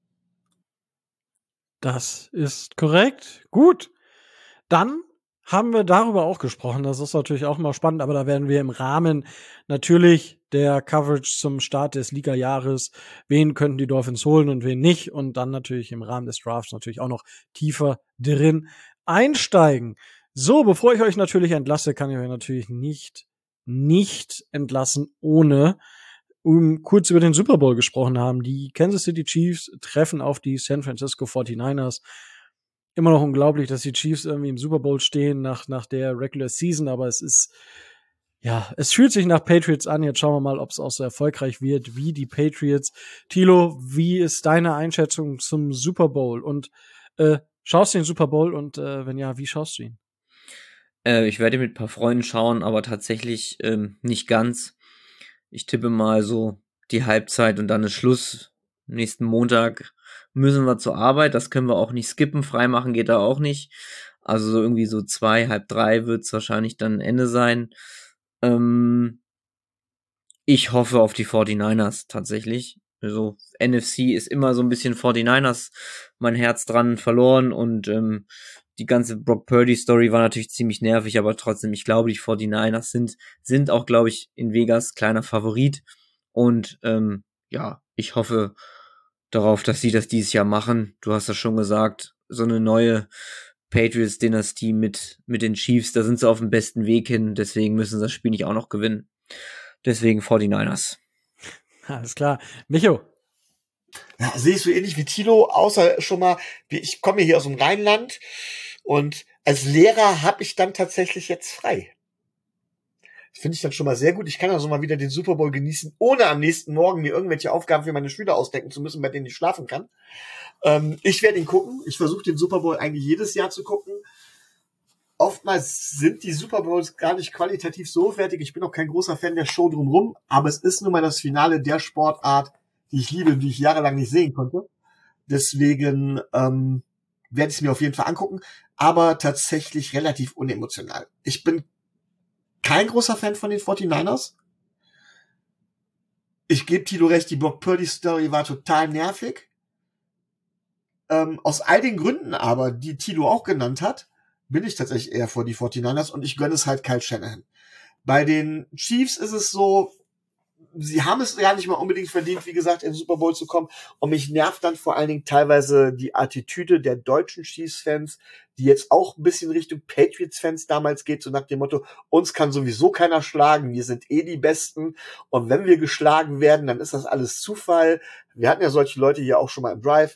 Das ist korrekt. Gut. Dann haben wir darüber auch gesprochen. Das ist natürlich auch mal spannend, aber da werden wir im Rahmen natürlich der Coverage zum Start des Liga-Jahres, wen könnten die Dolphins holen und wen nicht, und dann natürlich im Rahmen des Drafts natürlich auch noch tiefer drin einsteigen. So, bevor ich euch natürlich entlasse, kann ich euch natürlich nicht entlassen, ohne kurz über den Super Bowl gesprochen haben. Die Kansas City Chiefs treffen auf die San Francisco 49ers. Immer noch unglaublich, dass die Chiefs irgendwie im Super Bowl stehen nach der Regular Season, aber es fühlt sich nach Patriots an. Jetzt schauen wir mal, ob es auch so erfolgreich wird wie die Patriots. Thilo, wie ist deine Einschätzung zum Super Bowl? Und schaust du den Super Bowl und wenn ja, wie schaust du ihn? Ich werde mit ein paar Freunden schauen, aber tatsächlich nicht ganz. Ich tippe mal so die Halbzeit und dann ist Schluss. Nächsten Montag müssen wir zur Arbeit. Das können wir auch nicht skippen. Freimachen geht da auch nicht. Also so irgendwie so 2, halb 3 wird es wahrscheinlich dann Ende sein. Ich hoffe auf die 49ers tatsächlich. Also NFC ist immer so ein bisschen 49ers mein Herz dran verloren und die ganze Brock Purdy Story war natürlich ziemlich nervig, aber trotzdem, ich glaube, die 49ers sind auch, glaube ich, in Vegas kleiner Favorit und ich hoffe darauf, dass sie das dieses Jahr machen. Du hast das schon gesagt, so eine neue Patriots-Dynastie mit den Chiefs, da sind sie auf dem besten Weg hin, deswegen müssen sie das Spiel nicht auch noch gewinnen. Deswegen 49ers. Alles klar. Micho. Ja, sehe ich so ähnlich wie Thilo, außer schon mal, ich komme hier aus dem Rheinland und als Lehrer habe ich dann tatsächlich jetzt frei. Das finde ich dann schon mal sehr gut. Ich kann also mal wieder den Super Bowl genießen, ohne am nächsten Morgen mir irgendwelche Aufgaben für meine Schüler ausdenken zu müssen, bei denen ich schlafen kann. Ich werde ihn gucken. Ich versuche den Super Bowl eigentlich jedes Jahr zu gucken. Oftmals sind die Super Bowls gar nicht qualitativ so hochwertig. Ich bin auch kein großer Fan der Show drumherum, aber es ist nun mal das Finale der Sportart, die ich liebe, die ich jahrelang nicht sehen konnte. Deswegen werde ich es mir auf jeden Fall angucken, aber tatsächlich relativ unemotional. Ich bin kein großer Fan von den 49ers. Ich gebe Thilo recht, die Brock Purdy Story war total nervig. Aus all den Gründen aber, die Thilo auch genannt hat, bin ich tatsächlich eher vor die 49ers und ich gönne es halt Kyle Shanahan. Bei den Chiefs ist es so, sie haben es ja nicht mal unbedingt verdient, wie gesagt, in den Super Bowl zu kommen. Und mich nervt dann vor allen Dingen teilweise die Attitüde der deutschen Chiefs-Fans, die jetzt auch ein bisschen Richtung Patriots-Fans damals geht, so nach dem Motto, uns kann sowieso keiner schlagen, wir sind eh die Besten. Und wenn wir geschlagen werden, dann ist das alles Zufall. Wir hatten ja solche Leute hier auch schon mal im Drive.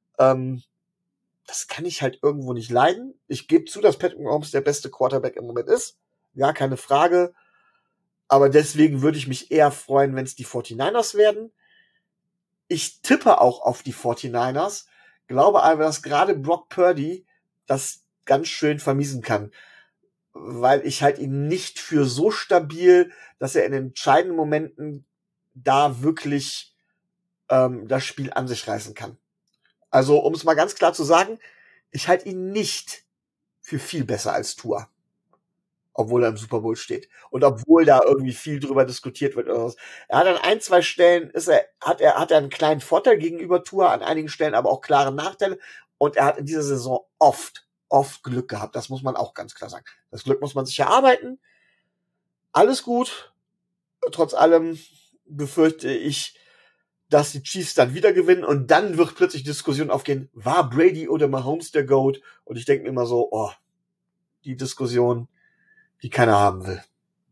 Das kann ich halt irgendwo nicht leiden. Ich gebe zu, dass Patrick Mahomes der beste Quarterback im Moment ist. Ja, keine Frage. Aber deswegen würde ich mich eher freuen, wenn es die 49ers werden. Ich tippe auch auf die 49ers. Glaube aber, dass gerade Brock Purdy das ganz schön vermiesen kann. Weil ich halt ihn nicht für so stabil, dass er in entscheidenden Momenten da wirklich das Spiel an sich reißen kann. Also, um es mal ganz klar zu sagen, ich halte ihn nicht für viel besser als Tua. Obwohl er im Super Bowl steht. Und obwohl da irgendwie viel drüber diskutiert wird oder was. Er hat an 1, 2 Stellen hat er einen kleinen Vorteil gegenüber Tua, an einigen Stellen aber auch klare Nachteile. Und er hat in dieser Saison oft oft Glück gehabt. Das muss man auch ganz klar sagen. Das Glück muss man sich erarbeiten. Alles gut. Trotz allem befürchte ich, dass die Chiefs dann wieder gewinnen und dann wird plötzlich Diskussion aufgehen, war Brady oder Mahomes der GOAT? Und ich denke mir immer so, oh, die Diskussion, die keiner haben will.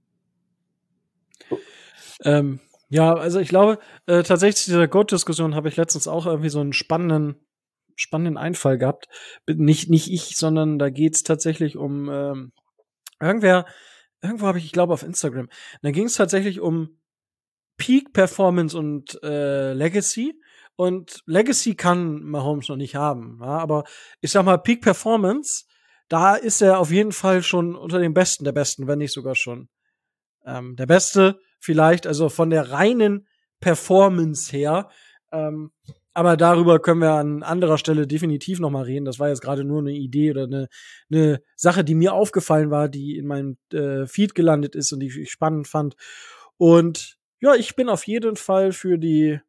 Ja, also ich glaube, tatsächlich zu dieser GOAT-Diskussion habe ich letztens auch irgendwie so einen spannenden Einfall gehabt. Nicht ich, sondern da geht's tatsächlich um irgendwo habe ich glaube auf Instagram. Da ging es tatsächlich um Peak Performance und Legacy. Und Legacy kann Mahomes noch nicht haben. Ja, aber ich sag mal, Peak Performance, da ist er auf jeden Fall schon unter den Besten der Besten, wenn nicht sogar schon der Beste vielleicht, also von der reinen Performance her. Aber darüber können wir an anderer Stelle definitiv noch mal reden. Das war jetzt gerade nur eine Idee oder eine Sache, die mir aufgefallen war, die in meinem Feed gelandet ist und die ich spannend fand. Und ja, ich bin auf jeden Fall für die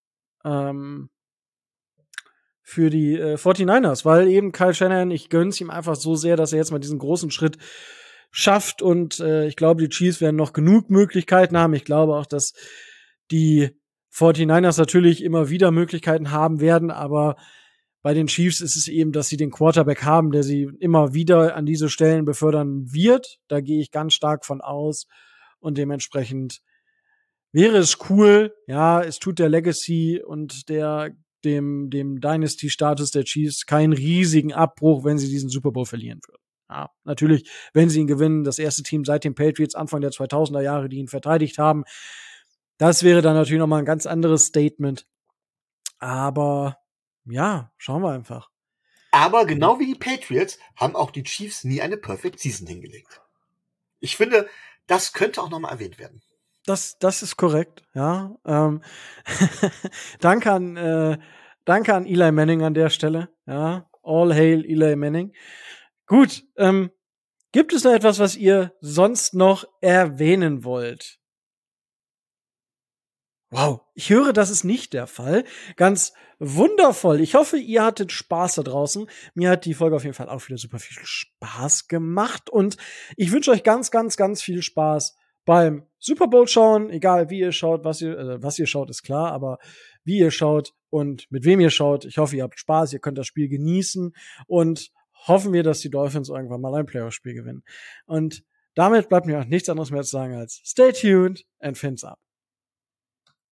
49ers, weil eben Kyle Shanahan, ich gönn's ihm einfach so sehr, dass er jetzt mal diesen großen Schritt schafft und ich glaube, die Chiefs werden noch genug Möglichkeiten haben. Ich glaube auch, dass die 49ers natürlich immer wieder Möglichkeiten haben werden, aber bei den Chiefs ist es eben, dass sie den Quarterback haben, der sie immer wieder an diese Stellen befördern wird. Da gehe ich ganz stark von aus und dementsprechend wäre es cool, ja, es tut der Legacy und dem Dynasty-Status der Chiefs keinen riesigen Abbruch, wenn sie diesen Super Bowl verlieren würden. Ja, natürlich, wenn sie ihn gewinnen, das erste Team seit den Patriots Anfang der 2000er Jahre, die ihn verteidigt haben, das wäre dann natürlich noch mal ein ganz anderes Statement. Aber ja, schauen wir einfach. Aber genau wie die Patriots haben auch die Chiefs nie eine Perfect Season hingelegt. Ich finde, das könnte auch noch mal erwähnt werden. Das ist korrekt, ja. Danke an Eli Manning an der Stelle, ja. All hail Eli Manning. Gut, gibt es noch etwas, was ihr sonst noch erwähnen wollt? Wow, ich höre, das ist nicht der Fall. Ganz wundervoll. Ich hoffe, ihr hattet Spaß da draußen. Mir hat die Folge auf jeden Fall auch wieder super viel Spaß gemacht. Und ich wünsche euch ganz, ganz, ganz viel Spaß beim Super Bowl schauen. Egal, wie ihr schaut, was ihr schaut, ist klar. Aber wie ihr schaut und mit wem ihr schaut, ich hoffe, ihr habt Spaß. Ihr könnt das Spiel genießen. Und hoffen wir, dass die Dolphins irgendwann mal ein Playoff-Spiel gewinnen. Und damit bleibt mir auch nichts anderes mehr zu sagen als stay tuned and fins up.